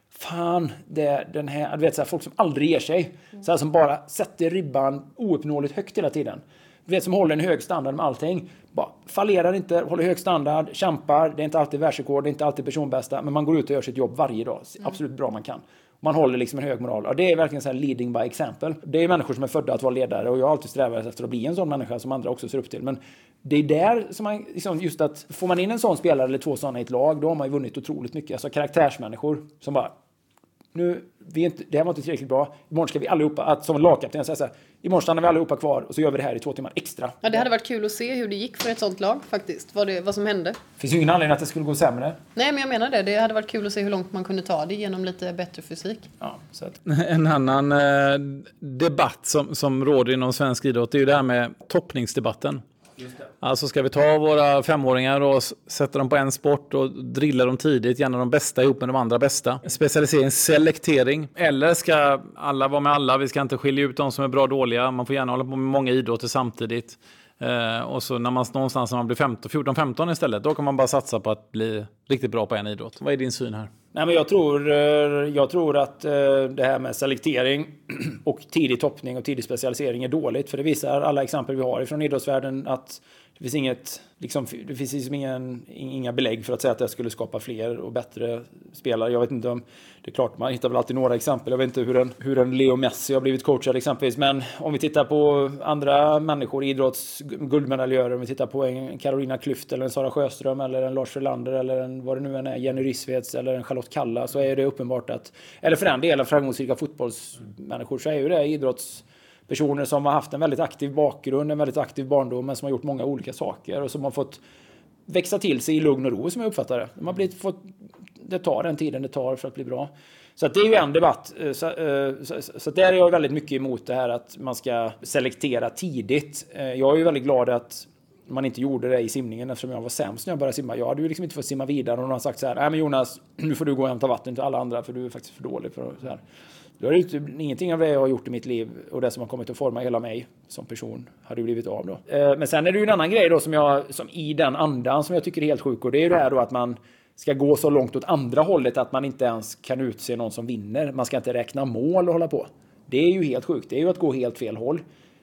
Fan, det, den här, du vet, så här, folk som aldrig ger sig. Så här, som bara sätter ribban ouppnåeligt högt hela tiden. Du vet, som håller en hög standard med allting. Bara fallerar inte, håller hög standard, kämpar. Det är inte alltid världsrekord, det är inte alltid personbästa. Men man går ut och gör sitt jobb varje dag. Absolut bra man kan. Man håller liksom en hög moral. Och det är verkligen så här leading by example. Det är människor som är födda att vara ledare. Och jag har alltid strävat efter att bli en sån människa som andra också ser upp till. Men det är där som man, liksom just att får man in en sån spelare eller två sådana i ett lag, då har man ju vunnit otroligt mycket. Alltså karaktärsmänniskor som bara, nu, vi är inte, det här var inte tillräckligt bra. Imorgon ska vi allihopa, att som lagkapten säga så här, imorgon stannar vi allihopa kvar och så gör vi det här i två timmar extra. Ja, det hade varit kul att se hur det gick för ett sånt lag faktiskt. Vad, det, vad som hände. Det finns ju ingen anledning att det skulle gå sämre. Nej, men jag menar det. Det hade varit kul att se hur långt man kunde ta det genom lite bättre fysik. Ja, så att... En annan eh, debatt som, som råder inom svensk idrott är ju det här med toppningsdebatten. Alltså ska vi ta våra femåringar och sätta dem på en sport och drilla dem tidigt, gärna de bästa ihop med de andra bästa. Specialisering, selektering. Eller ska alla vara med alla? Vi ska inte skilja ut de som är bra och dåliga. Man får gärna hålla på med många idrotter samtidigt. Eh, och så när man någonstans när man blir femton, fjorton femton istället, då kan man bara satsa på att bli riktigt bra på en idrott. Vad är din syn här? Nej, men jag tror, jag tror att det här med selektering och tidig toppning och tidig specialisering är dåligt. För det visar alla exempel vi har från idrottsvärlden att det finns inget, liksom, det finns liksom ingen, inga belägg för att säga att det skulle skapa fler och bättre spelare. Jag vet inte om, det är klart man hittar väl alltid några exempel. Jag vet inte hur en, hur en Leo Messi har blivit coachad exempelvis. Men om vi tittar på andra människor, idrotts guldmedaljörer, om vi tittar på en Carolina Klüft eller en Sara Sjöström eller en Lars Frölander eller en, vad det nu än är, Jenny Rissveds eller en Charlotte Kalla, så är det uppenbart att, eller för den delen framgångsrika fotbollsmänniskor, så är ju det idrotts personer som har haft en väldigt aktiv bakgrund, en väldigt aktiv barndom, men som har gjort många olika saker och som har fått växa till sig i lugn och ro, som jag uppfattar det. De har blivit, fått, det tar den tiden det tar för att bli bra. Så att det är ju en debatt. Så, så, så, så där är jag väldigt mycket emot det här att man ska selektera tidigt. Jag är ju väldigt glad att man inte gjorde det i simningen, eftersom jag var sämst när jag började simma. Jag hade ju liksom inte fått simma vidare och någon har sagt så här: nej men Jonas, nu får du gå och hämta vatten till alla andra för du är faktiskt för dålig för så här. Det är ju ingenting av det jag har gjort i mitt liv och det som har kommit att forma hela mig som person hade ju blivit av då. Men sen är det ju en annan grej då som jag, som i den andan som jag tycker är helt sjuk, och det är ju det här då att man ska gå så långt åt andra hållet att man inte ens kan utse någon som vinner. Man ska inte räkna mål och hålla på. Det är ju helt sjukt. Det är ju att gå helt fel håll.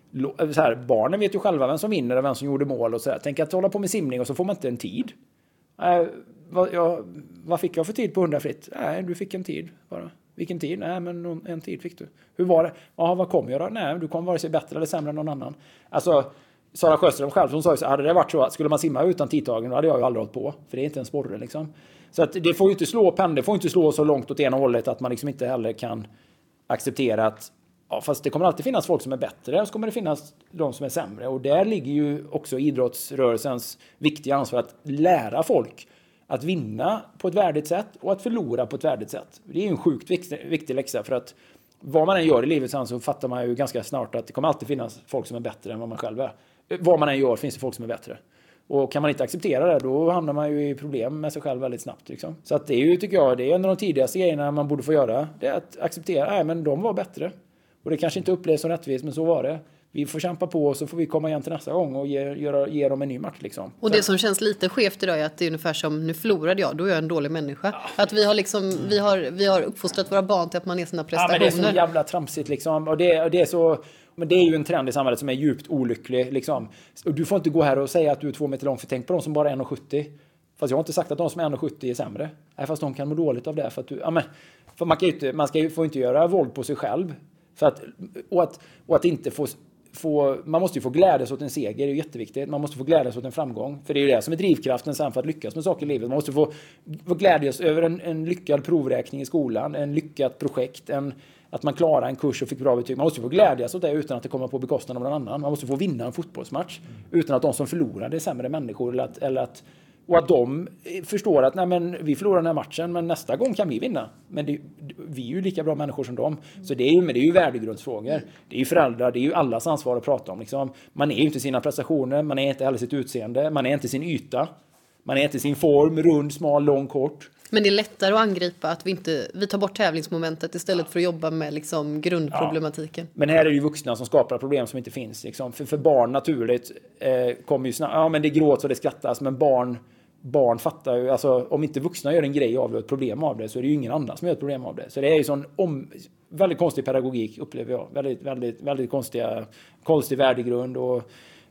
Så här, barnen vet ju själva vem som vinner och vem som gjorde mål och så här. Tänk att hålla på med simning och så får man inte en tid. Äh, vad, jag, vad fick jag för tid på hundra fritt? Nej, du fick en tid bara. Vilken tid? Nej, men en tid fick du. Hur var det? Ja, vad kom jag då? Nej, du kom vare sig bättre eller sämre än någon annan. Alltså, Sara Sjöström själv, som sa ju så, hade det varit så att skulle man simma utan tidtagen, då hade jag ju aldrig hållit på. För det är inte en sporre liksom. Så att det får ju inte slå pendeln, det får inte slå så långt åt ena hållet att man liksom inte heller kan acceptera att, ja, fast det kommer alltid finnas folk som är bättre och så kommer det finnas de som är sämre. Och där ligger ju också idrottsrörelsens viktiga ansvar att lära folk att vinna på ett värdigt sätt och att förlora på ett värdigt sätt. Det är ju en sjukt viktig, viktig läxa, för att vad man än gör i livet så fattar man ju ganska snart att det kommer alltid finnas folk som är bättre än vad man själv är. Vad man än gör finns det folk som är bättre. Och kan man inte acceptera det, då hamnar man ju i problem med sig själv väldigt snabbt. Liksom. Så att det är ju, tycker jag, det är en av de tidigaste grejerna man borde få göra. Det är att acceptera, nej men de var bättre. Och det kanske inte upplevs som rättvist, men så var det. Vi får kämpa på och så får vi komma igen till nästa gång och ge, göra, ge dem en ny match. Liksom. Och det som känns lite skevt idag är att det är ungefär som, nu förlorade jag, då är jag en dålig människa. Ja. Att vi har, liksom, vi, har, vi har uppfostrat våra barn till att man är sina prestationer. Ja, men det är så jävla tramsigt liksom. Och det, och det är så... Men det är ju en trend i samhället som är djupt olycklig. Liksom. Och du får inte gå här och säga att du är två meter lång, för tänk på de som bara är en komma sjuttio. Fast jag har inte sagt att de som är en komma sjuttio är sämre. Nej, fast de kan må dåligt av det. För att du, ja, men, för man, kan ju inte, man ska ju, får inte göra våld på sig själv. För att, och, att, och att inte få... Få, man måste ju få glädjas åt en seger, det är ju jätteviktigt. Man måste få glädjas åt en framgång. För det är ju det som är drivkraften sen för att lyckas med saker i livet. Man måste få, få glädjas över en, en lyckad provräkning i skolan, en lyckat projekt, en, att man klarar en kurs och fick bra betyg. Man måste få glädjas åt det utan att det kommer på bekostnad av någon annan. Man måste få vinna en fotbollsmatch utan att de som förlorar det är sämre människor. Eller att, eller att, och att de förstår att nej, men vi förlorar den här matchen, men nästa gång kan vi vinna. Men det, vi är ju lika bra människor som dem. Så det är ju, men det är ju värdegrundsfrågor. Det är ju föräldrar, det är ju allas ansvar att prata om. Liksom. Man är ju inte sina prestationer, man är inte heller sitt utseende, man är inte sin yta. Man är inte sin form, rund, smal, lång, kort. Men det är lättare att angripa att vi inte vi tar bort tävlingsmomentet istället för att jobba med liksom grundproblematiken. Ja. Men här är det ju vuxna som skapar problem som inte finns. Liksom. För, för barn naturligt eh, kommer ju snabbt, ja men det gråts och det skrattas, men barn, barn fattar ju, alltså om inte vuxna gör en grej av det och ett problem av det, så är det ju ingen annan som gör ett problem av det. Så det är ju sån om, väldigt konstig pedagogik upplever jag. Väldigt, väldigt, väldigt konstiga, konstig värdegrund och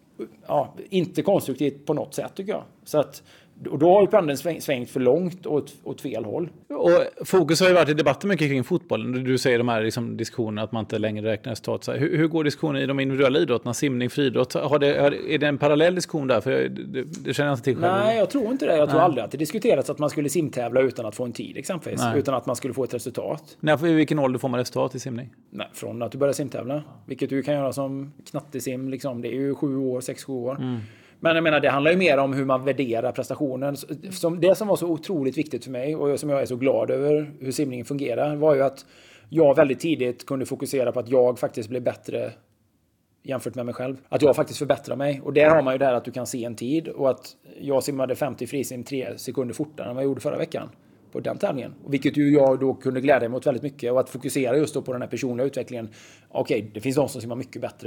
ja, inte konstruktivt på något sätt tycker jag. Så att och då har ju pendeln sväng, svängt för långt åt, åt fel håll. Och fokus har ju varit i debatten mycket kring fotbollen. Du säger de här liksom, diskussionerna att man inte längre räknar resultat. Så hur, hur går diskussionen i de individuella idrotterna? Simning, friidrott? Har det, är det en parallell diskussion där? För det, det känner jag inte till själv. Nej, jag tror inte det. Jag tror Nej. aldrig att det diskuterats att man skulle simtävla utan att få en tid exempelvis. Nej. Utan att man skulle få ett resultat. Nej, för i vilken ålder får man resultat i simning? Nej, från att du börjar simtävla. Vilket du kan göra som knattesim. Liksom. Det är ju sju år, sex, sju år. Mm. Men jag menar, det handlar ju mer om hur man värderar prestationen. Som det som var så otroligt viktigt för mig och som jag är så glad över hur simningen fungerar var ju att jag väldigt tidigt kunde fokusera på att jag faktiskt blev bättre jämfört med mig själv. Att jag faktiskt förbättrar mig. Och där har man ju det här att du kan se en tid och att jag simmade femtio frisim tre sekunder fortare än vad jag gjorde förra veckan på den tävlingen. Och vilket ju jag då kunde glädja mig åt väldigt mycket och att fokusera just då på den här personliga utvecklingen. Okej, okay, det finns de som simmar mycket bättre.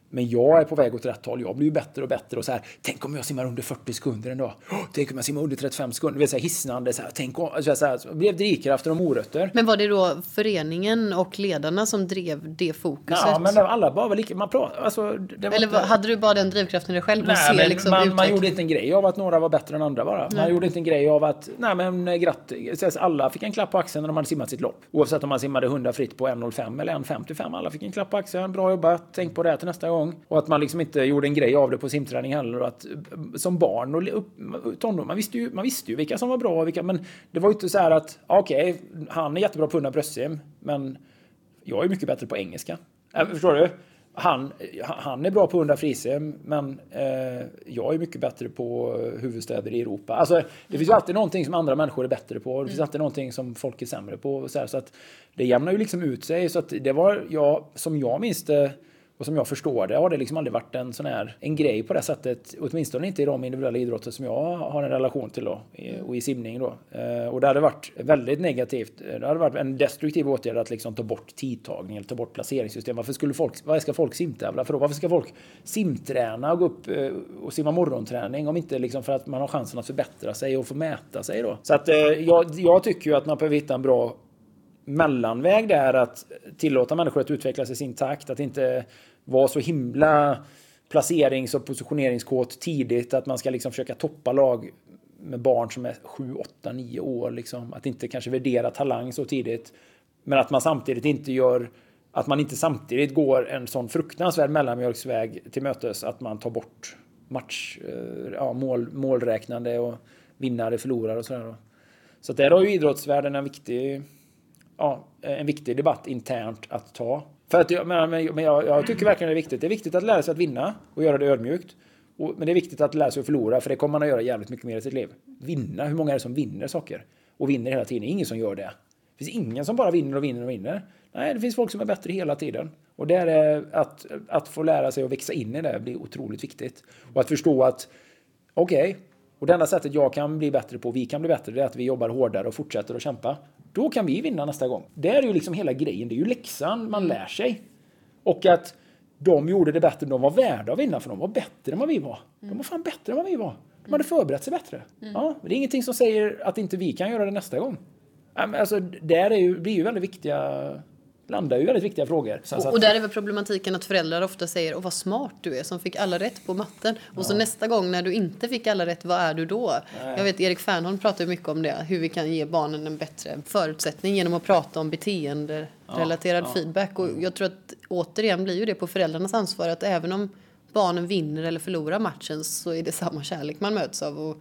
Men jag är på väg åt rätt håll. Jag blir ju bättre och bättre. Och så här, tänk om jag simmar under fyrtio sekunder en dag. Oh, tänk om jag simmar under trettiofem sekunder. Det vill säga hisnande. Så här, tänk om, så här, så här, så blev drivkraften och morötter. Men var det då föreningen och ledarna som drev det fokuset? Ja, men alla bara var lika. Man pratar, alltså, det var Eller inte, hade du bara den drivkraften dig själv? nej, se, men liksom, man, man gjorde inte en grej av att några var bättre än andra bara. Man Nej. gjorde inte en grej av att, nej men grattis. Alla fick en klapp på axeln när de hade simmat sitt lopp. Oavsett om man simmade hundra fritt på en noll fem eller en femtiofem. Alla fick en klapp på axeln. Bra jobbat. Tänk på det här till nästa gång. Och att man liksom inte gjorde en grej av det på simträning heller. Och att, som barn och tonår, man visste ju, man visste ju vilka som var bra och vilka, men det var ju inte så här att okej, okay, han är jättebra på hundra bröstsim, men jag är mycket bättre på engelska. Äh, förstår du? Han, han är bra på hundra frisim, men eh, jag är mycket bättre på huvudstäder i Europa. Alltså, det finns ju alltid någonting som andra människor är bättre på. Det finns alltid någonting som folk är sämre på. Så, här, så att det jämnar ju liksom ut sig. Så att det var, ja, som jag minns det, och som jag förstår det, har det liksom aldrig varit en sån här en grej på det sättet, åtminstone inte i de individuella idrotter som jag har en relation till då, och i simning då. Och det hade varit väldigt negativt. Det hade varit en destruktiv åtgärd att liksom ta bort tidtagning eller ta bort placeringssystem. Varför skulle folk, vad ska folk simtävla för då? Varför ska folk simträna och gå upp och simma morgonträning om inte liksom för att man har chansen att förbättra sig och få mäta sig då? Så att jag, jag tycker ju att man behöver hitta en bra mellanväg där, att tillåta människor att utvecklas i sin takt, att inte vara så himla placerings- och positioneringskåt tidigt, att man ska liksom försöka toppa lag med barn som är sju, åtta, nio år liksom. Att inte kanske värdera talang så tidigt, men att man samtidigt inte gör, att man inte samtidigt går en sån fruktansvärd mellanmjölksväg till mötes att man tar bort match, ja, mål, målräknande och vinnare, förlorare och sådär. Så där har ju idrottsvärlden en viktig Ja, en viktig debatt internt att ta. För att jag, men, men jag, jag tycker verkligen det är viktigt. Det är viktigt att lära sig att vinna och göra det ödmjukt. Och, men det är viktigt att lära sig att förlora, för det kommer man att göra jävligt mycket mer i sitt liv. Vinna, hur många är det som vinner saker? Och vinner hela tiden, ingen som gör det. Det finns ingen som bara vinner och vinner och vinner. Nej, det finns folk som är bättre hela tiden. Och det är att, att få lära sig att växa in i det blir otroligt viktigt. Och att förstå att, okej, okay, och det enda sättet jag kan bli bättre på, vi kan bli bättre, det är att vi jobbar hårdare och fortsätter att kämpa. Då kan vi vinna nästa gång. Det är ju liksom hela grejen. Det är ju läxan man lär sig. Och att de gjorde det bättre. De var värda att vinna, för de var bättre än vad vi var. De var fan bättre än vad vi var. De hade förberett sig bättre. Mm. Ja, det är ingenting som säger att inte vi kan göra det nästa gång. Alltså, där är ju, blir ju väldigt viktiga... landar ju väldigt viktiga frågor. Så och, och där är väl problematiken att föräldrar ofta säger åh vad smart du är som fick alla rätt på matten. Och ja. Så nästa gång när du inte fick alla rätt, vad är du då? Nej. Jag vet Erik Fernholm pratar ju mycket om det. Hur vi kan ge barnen en bättre förutsättning genom att prata om beteenderelaterad ja, ja. feedback. Och jag tror att återigen blir ju det på föräldrarnas ansvar att även om barnen vinner eller förlorar matchen så är det samma kärlek man möts av och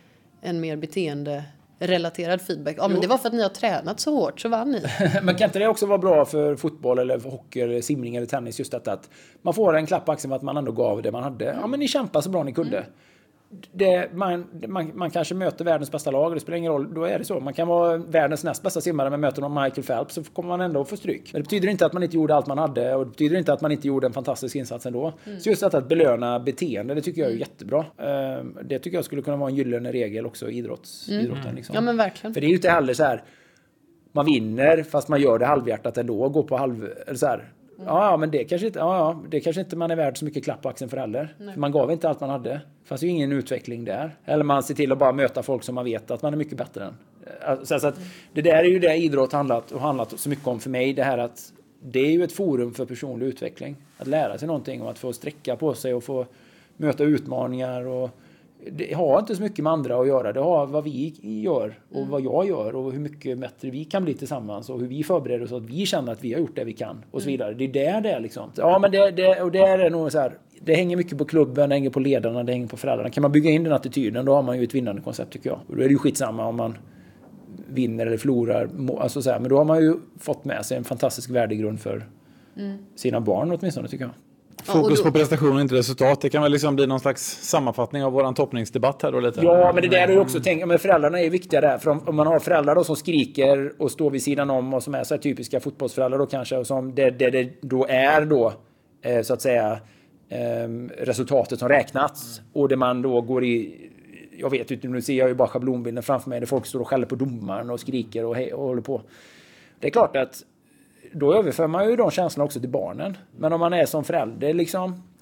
en mer beteende relaterad feedback. Ja, men det var för att ni har tränat så hårt så vann ni. Men kan inte det också vara bra för fotboll eller för hockey eller simning eller tennis, just detta att man får en klapp på axeln för att man ändå gav det man hade. Ja, men ni kämpade så bra ni kunde. Mm. Det, man, man, man kanske möter världens bästa lag, det spelar ingen roll, då är det så. Man kan vara världens näst bästa simmare, men möter någon Michael Phelps så kommer man ändå få stryk. Men det betyder inte att man inte gjorde allt man hade, och det betyder inte att man inte gjorde en fantastisk insats ändå. Mm. Så just detta att belöna beteende, det tycker jag är jättebra. Det tycker jag skulle kunna vara en gyllene regel också i idrotts, mm. idrotten. Liksom. Ja, men verkligen. För det är ju inte heller så här, man vinner fast man gör det halvhjärtat ändå, går på halv, eller så här. Mm. Ja, men det kanske inte, ja, ja, det kanske inte man är värd så mycket klapp på axeln för heller. För man gav inte allt man hade. Det fanns ju ingen utveckling där. Eller man ser till att bara möta folk som man vet att man är mycket bättre än. Alltså, så att mm. det där är ju det idrott handlat och handlat så mycket om för mig. Det här att det är ju ett forum för personlig utveckling. Att lära sig någonting och att få sträcka på sig och få möta utmaningar. Och det har inte så mycket med andra att göra. Det har vad vi gör och mm. vad jag gör och hur mycket bättre vi kan bli tillsammans och hur vi förbereder oss så att vi känner att vi har gjort det vi kan och så vidare. Det är där det är liksom. Ja, men det, det, och det är nog så här, det hänger mycket på klubben, det hänger på ledarna, det hänger på föräldrarna. Kan man bygga in den attityden, då har man ju ett vinnande koncept tycker jag. Och då är det ju skitsamma om man vinner eller förlorar. Alltså så här, men då har man ju fått med sig en fantastisk värdegrund för mm. sina barn åtminstone tycker jag. Fokus på prestation och inte resultat. Det kan väl liksom bli någon slags sammanfattning av våran toppningsdebatt här då lite. Ja, men det där är ju också tänka, men föräldrarna är viktiga där. För om, om man har föräldrar då som skriker och står vid sidan om och som är så här typiska fotbollsföräldrar då kanske, och som det, det, det då är då eh, så att säga eh, resultatet som räknats mm. och det man då går i, jag vet inte, nu ser jag ju bara schablonbilden framför mig där folk står och skäller på domaren och skriker och, he- och håller på. Det är klart att då överför man ju de känslorna också till barnen. Men om man är som förälder liksom,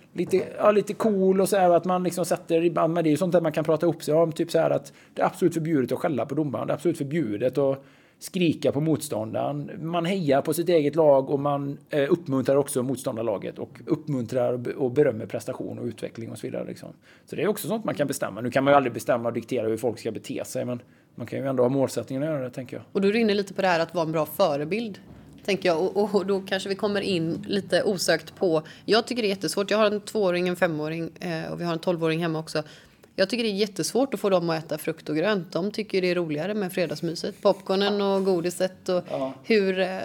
lite, ja, lite cool och så här, att man liksom sätter ribban med det. Det är sånt där man kan prata upp sig om. Typ så här att det är absolut förbjudet att skälla på domaren. Det är absolut förbjudet att skrika på motståndaren. Man hejar på sitt eget lag och man eh, uppmuntrar också motståndarlaget och uppmuntrar och, be- och berömmer prestation och utveckling och så vidare. Liksom. Så det är också sånt man kan bestämma. Nu kan man ju aldrig bestämma och diktera hur folk ska bete sig, men man kan ju ändå ha målsättningen att göra det, tänker jag. Och då är du inne lite på det här att vara en bra förebild, tänker jag. Och, och då kanske vi kommer in lite osökt på... Jag tycker det är jättesvårt. Jag har en tvååring, en femåring eh, och vi har en tolvåring hemma också. Jag tycker det är jättesvårt att få dem att äta frukt och grönt. De tycker det är roligare med fredagsmyset. Popcornen och godiset. Och ja. Hur... Eh,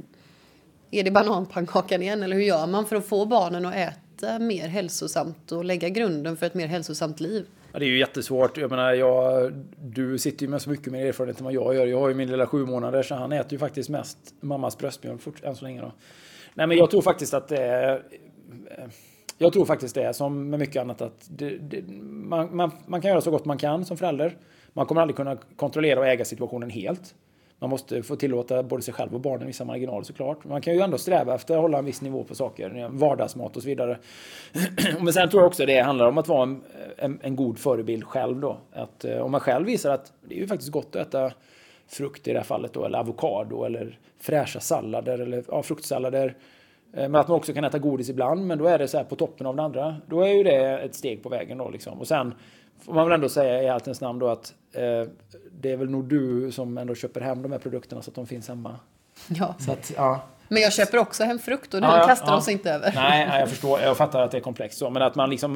är det bananpannkakan igen? Eller hur gör man för att få barnen att äta mer hälsosamt och lägga grunden för ett mer hälsosamt liv? Ja, det är ju jättesvårt. Jag menar, jag, du sitter ju med så mycket mer erfarenhet än vad jag gör. Jag har ju min lilla sju månader, så han äter ju faktiskt mest mammas bröstmjölk fort, än så länge då. Nej, men jag tror faktiskt att det är... Jag tror faktiskt det är som med mycket annat att det, det, man, man, man kan göra så gott man kan som förälder. Man kommer aldrig kunna kontrollera och äga situationen helt. Man måste få tillåta både sig själv och barnen vissa marginaler såklart. Man kan ju ändå sträva efter att hålla en viss nivå på saker, vardagsmat och så vidare. Men sen tror jag också det handlar om att vara en, en, en god förebild själv då. Att eh, om man själv visar att det är ju faktiskt gott att äta frukt i det här fallet då, eller avokado eller fräscha sallader eller ja, fruktsallader. Men att man också kan äta godis ibland, men då är det så här på toppen av det andra. Då är ju det ett steg på vägen då liksom. Och sen får man väl ändå säga i alltens namn då att eh, det är väl nog du som ändå köper hem de här produkterna så att de finns hemma. Ja. Så att, ja. Men jag köper också hem frukt och den ja, kastar ja. oss inte över. Nej, nej, jag förstår. Jag fattar att det är komplext så. Men att man liksom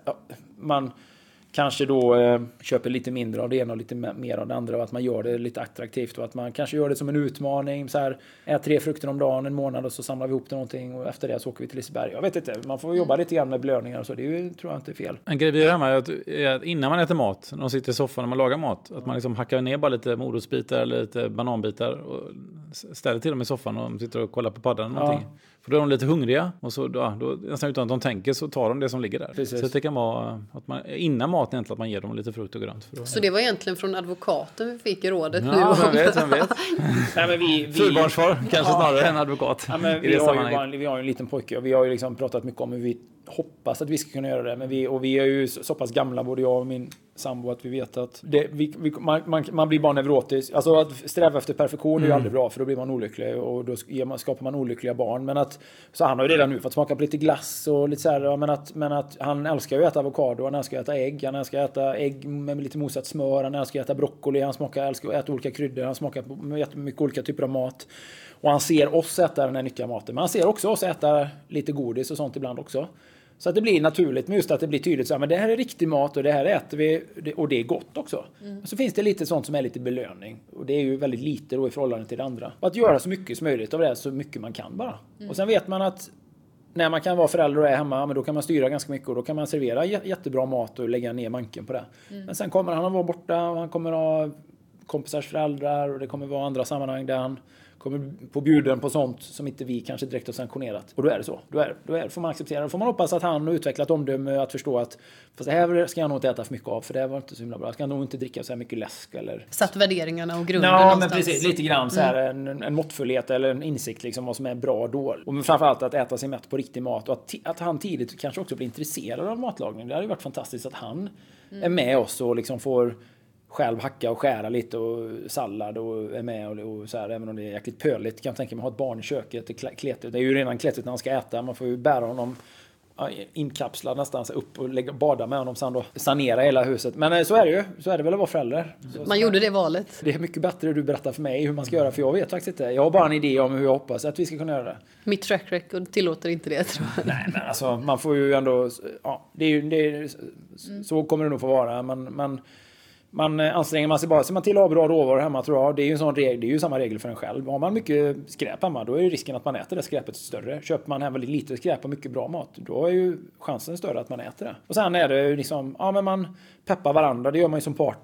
man kanske då eh, köper lite mindre av det ena och lite mer av det andra, och att man gör det lite attraktivt och att man kanske gör det som en utmaning. Så här, ät tre frukter om dagen en månad och så samlar vi ihop det någonting och efter det så åker vi till Liseberg. Jag vet inte, man får jobba lite grann med belöningar och så. Det är ju, tror jag inte är fel. En grej vi gör hemma är att, är att innan man äter mat, när man sitter i soffan och man lagar mat, att man liksom hackar ner bara lite morotsbitar eller lite bananbitar och ställer till dem i soffan och de sitter och kollar på paddan eller någonting. Ja. För då är de lite hungriga och så då, då, nästan utan att de tänker så tar de det som ligger där. Precis. Så det kan vara att man innan maten egentligen att man ger dem lite frukt och grönt. För så det var egentligen från advokaten vi fick i rådet ja, nu? Ja, vem vet, vem vet. Nej, men vi, vi... Fyrbarnsfar, kanske ja. Snarare än advokat. Ja, men vi, har ju, en, vi har ju en liten pojke och vi har ju liksom pratat mycket om hur vi hoppas att vi ska kunna göra det. Men vi, och vi är ju så pass gamla, både jag och min sambo, att vi vet att det, vi, vi, man, man, man blir bara nevrotisk. Alltså att sträva efter perfektion är ju mm. aldrig bra, för då blir man olycklig och då skapar man olyckliga barn. Men att, så han har ju redan nu fått smaka på lite glass och lite så här, men att, men att han älskar ju att äta avokado, han älskar att äta ägg, han älskar att äta ägg med lite mosat smör, han älskar att äta broccoli, han smakar, älskar att äta olika kryddor, han smakar på jättemycket olika typer av mat. Och han ser oss äta den här nyttiga maten, men han ser också oss äta lite godis och sånt ibland också. Så att det blir naturligt, med just att det blir tydligt så här, men det här är riktig mat och det här äter vi och det är gott också. Mm. Så finns det lite sånt som är lite belöning, och det är ju väldigt lite då i förhållande till det andra. Och att göra så mycket som möjligt av det, så mycket man kan bara. Mm. Och sen vet man att när man kan vara förälder och är hemma, men då kan man styra ganska mycket och då kan man servera jättebra mat och lägga ner manken på det. Mm. Men sen kommer han att vara borta och han kommer att ha kompisars föräldrar och det kommer vara andra sammanhang där han kommer på bjuden på sånt som inte vi kanske direkt har sanktionerat. Och då är det så. Då, är, då är, får man acceptera. Då får man hoppas att han har utvecklat omdöme, att förstå att fast det här ska jag nog inte äta för mycket av, för det här var inte så himla bra. Jag ska nog inte dricka så här mycket läsk. Eller... Satt värderingarna och grunden ja, någonstans. Men precis. Lite grann så här, en, en måttfullhet eller en insikt liksom vad som är bra och dåligt. Och framförallt att äta sig mätt på riktig mat. Och att, att han tidigt kanske också blir intresserad av matlagning. Det hade ju varit fantastiskt att han mm. är med oss och liksom får själv hacka och skära lite och sallad och är med och, och så här, även om det är jäkligt pöligt kan jag tänka mig ha ett barn i köket, det är kletigt. Det är ju redan kletigt när han ska äta, man får ju bära honom inkapslad nästan upp och lägga, bada med honom sen då, sanera hela huset. Men så är det ju, så är det väl att vara förälder. Så, man så, gjorde det valet. Det är mycket bättre du berättar för mig hur man ska göra, för jag vet faktiskt inte. Jag har bara en idé om hur jag hoppas att vi ska kunna göra det. Mitt track record tillåter inte det, tror jag. Nej, men alltså man får ju ändå, ja, det är ju, det är, så kommer det nog få vara, men, men man anstränger man sig bara, så man till att ha bra råvaror hemma, tror jag. Det är ju en sån regel, det är ju samma regel för en själv. Har man mycket skräp hemma, då är ju risken att man äter det skräpet större. Köper man hem väldigt lite skräp och mycket bra mat, då är ju chansen större att man äter det. Och sen är det ju liksom, ja men man peppar varandra, det gör man ju som partners.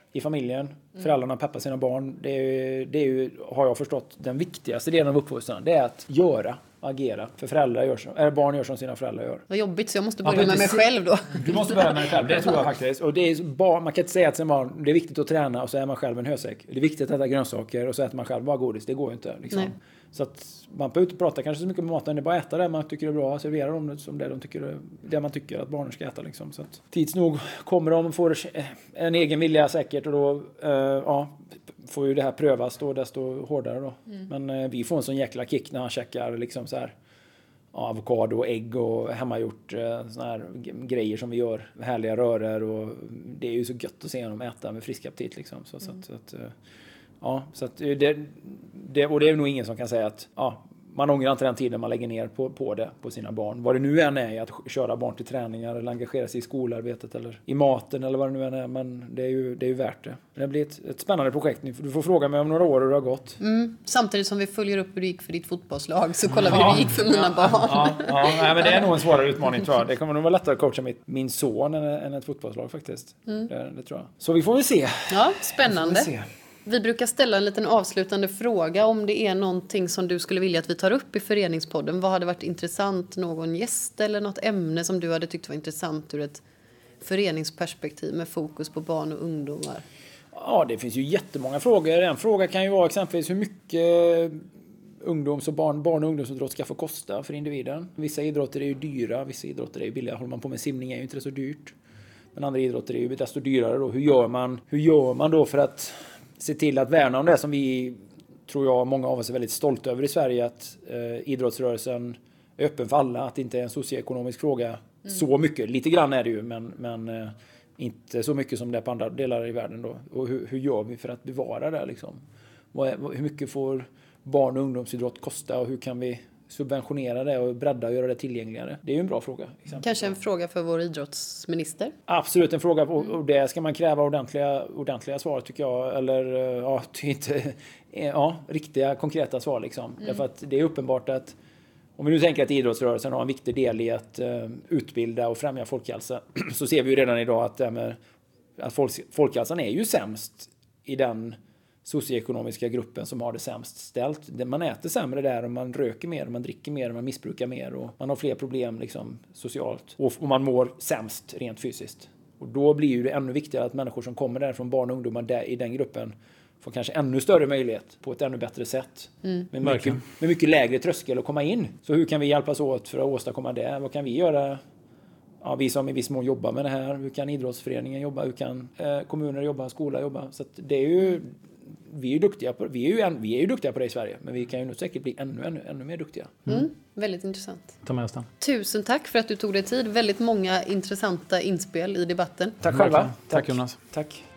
i familjen. Föräldrarna peppar sina barn. Det är, ju, det är ju, har jag förstått, den viktigaste delen av uppfostran. Det är att göra, agera. För föräldrar gör som, eller barn gör som sina föräldrar gör. Vad jobbigt, så jag måste börja Ja, med mig själv då. Du måste börja med dig själv, det tror jag faktiskt. Och det är bara, man kan inte säga att sin barn, det är viktigt att träna och så är man själv en hösäck. Det är viktigt att äta grönsaker och så äter man själv bara godis. Det går ju inte. Liksom. Så att man behöver inte prata kanske så mycket med maten. Det är bara att äta det man tycker är bra. Servera dem det som det, de tycker, det man tycker att barnen ska äta. Liksom. Så att tids nog kommer de och får en egen vilja säkert. Och då uh, ja, får ju det här prövas då, desto hårdare då. Mm. Men uh, vi får en sån jäkla kick när han checkar liksom så här. Ja, avokado och ägg och hemmagjort uh, såna här grejer som vi gör. Härliga röror. Och det är ju så gött att se dem äta med frisk aptit. Liksom. Så, mm. så att... så att uh, Ja, så att det, det, och det är nog ingen som kan säga att ja, man ångrar inte den tiden man lägger ner på, på det, på sina barn. Vad det nu än är, att köra barn till träningar eller engagera sig i skolarbetet eller i maten eller vad det nu än är. Men det är ju, det är ju värt det. Det blir ett, ett spännande projekt. Du får fråga mig om några år hur det har gått. Mm, samtidigt som vi följer upp hur det gick för ditt fotbollslag så kollar vi hur det gick för mina barn. Ja, ja, ja, men det är nog en svårare utmaning tror jag. Det kommer nog vara lättare att coacha mitt, min son än, än ett fotbollslag faktiskt. Mm. Det, det tror jag. Så vi får väl se. Ja, spännande. Vi brukar ställa en liten avslutande fråga om det är någonting som du skulle vilja att vi tar upp i föreningspodden. Vad hade varit intressant? Någon gäst eller något ämne som du hade tyckt var intressant ur ett föreningsperspektiv med fokus på barn och ungdomar? Ja, det finns ju jättemånga frågor. En fråga kan ju vara exempelvis hur mycket ungdoms- och barn, barn- och ungdomsidrott ska få kosta för individen. Vissa idrotter är ju dyra, vissa idrotter är ju billiga. Håller man på med simning är ju inte så dyrt. Men andra idrotter är ju desto dyrare då. Hur gör man, hur gör man då för att se till att värna om det som vi, tror jag, många av oss är väldigt stolta över i Sverige, att eh, idrottsrörelsen är öppen för alla, att det inte är en socioekonomisk fråga mm. så mycket. Lite grann är det ju, men, men eh, inte så mycket som det är på andra delar i världen då. Och hur, hur gör vi för att bevara det liksom? Vad är, hur mycket får barn- och ungdomsidrott kosta och hur kan vi subventionera det och bredda och göra det tillgängligare? Det är ju en bra fråga. Kanske en fråga för vår idrottsminister? Absolut en fråga, och det ska man kräva ordentliga, ordentliga svar tycker jag. Eller ja, inte, ja, riktiga konkreta svar liksom. Mm. Därför att det är uppenbart att om vi nu tänker att idrottsrörelsen har en viktig del i att uh, utbilda och främja folkhälsa, så ser vi ju redan idag att, med, att folk, folkhälsan är ju sämst i den socioekonomiska gruppen som har det sämst ställt. Man äter sämre där och man röker mer, man dricker mer, man missbrukar mer och man har fler problem liksom, socialt. Och, och man mår sämst rent fysiskt. Och då blir ju det ännu viktigare att människor som kommer där från barn och ungdomar där, i den gruppen får kanske ännu större möjlighet på ett ännu bättre sätt. Mm. Med, mycket, med mycket lägre tröskel att komma in. Så hur kan vi hjälpas åt för att åstadkomma det? Vad kan vi göra? Ja, vi som i viss mån jobbar med det här. Hur kan idrottsföreningen jobba? Hur kan eh, kommuner jobba? Skola jobba? Så att det är ju... Vi är ju duktiga på, vi är ju, en, vi är ju duktiga på det i Sverige, men vi kan ju nog säkert bli ännu, ännu, ännu mer duktiga. Mm. Mm, väldigt intressant. Ta med oss den. Tusen tack för att du tog dig tid. Väldigt många intressanta inspel i debatten. Tack själva. Tack, tack Jonas. Tack.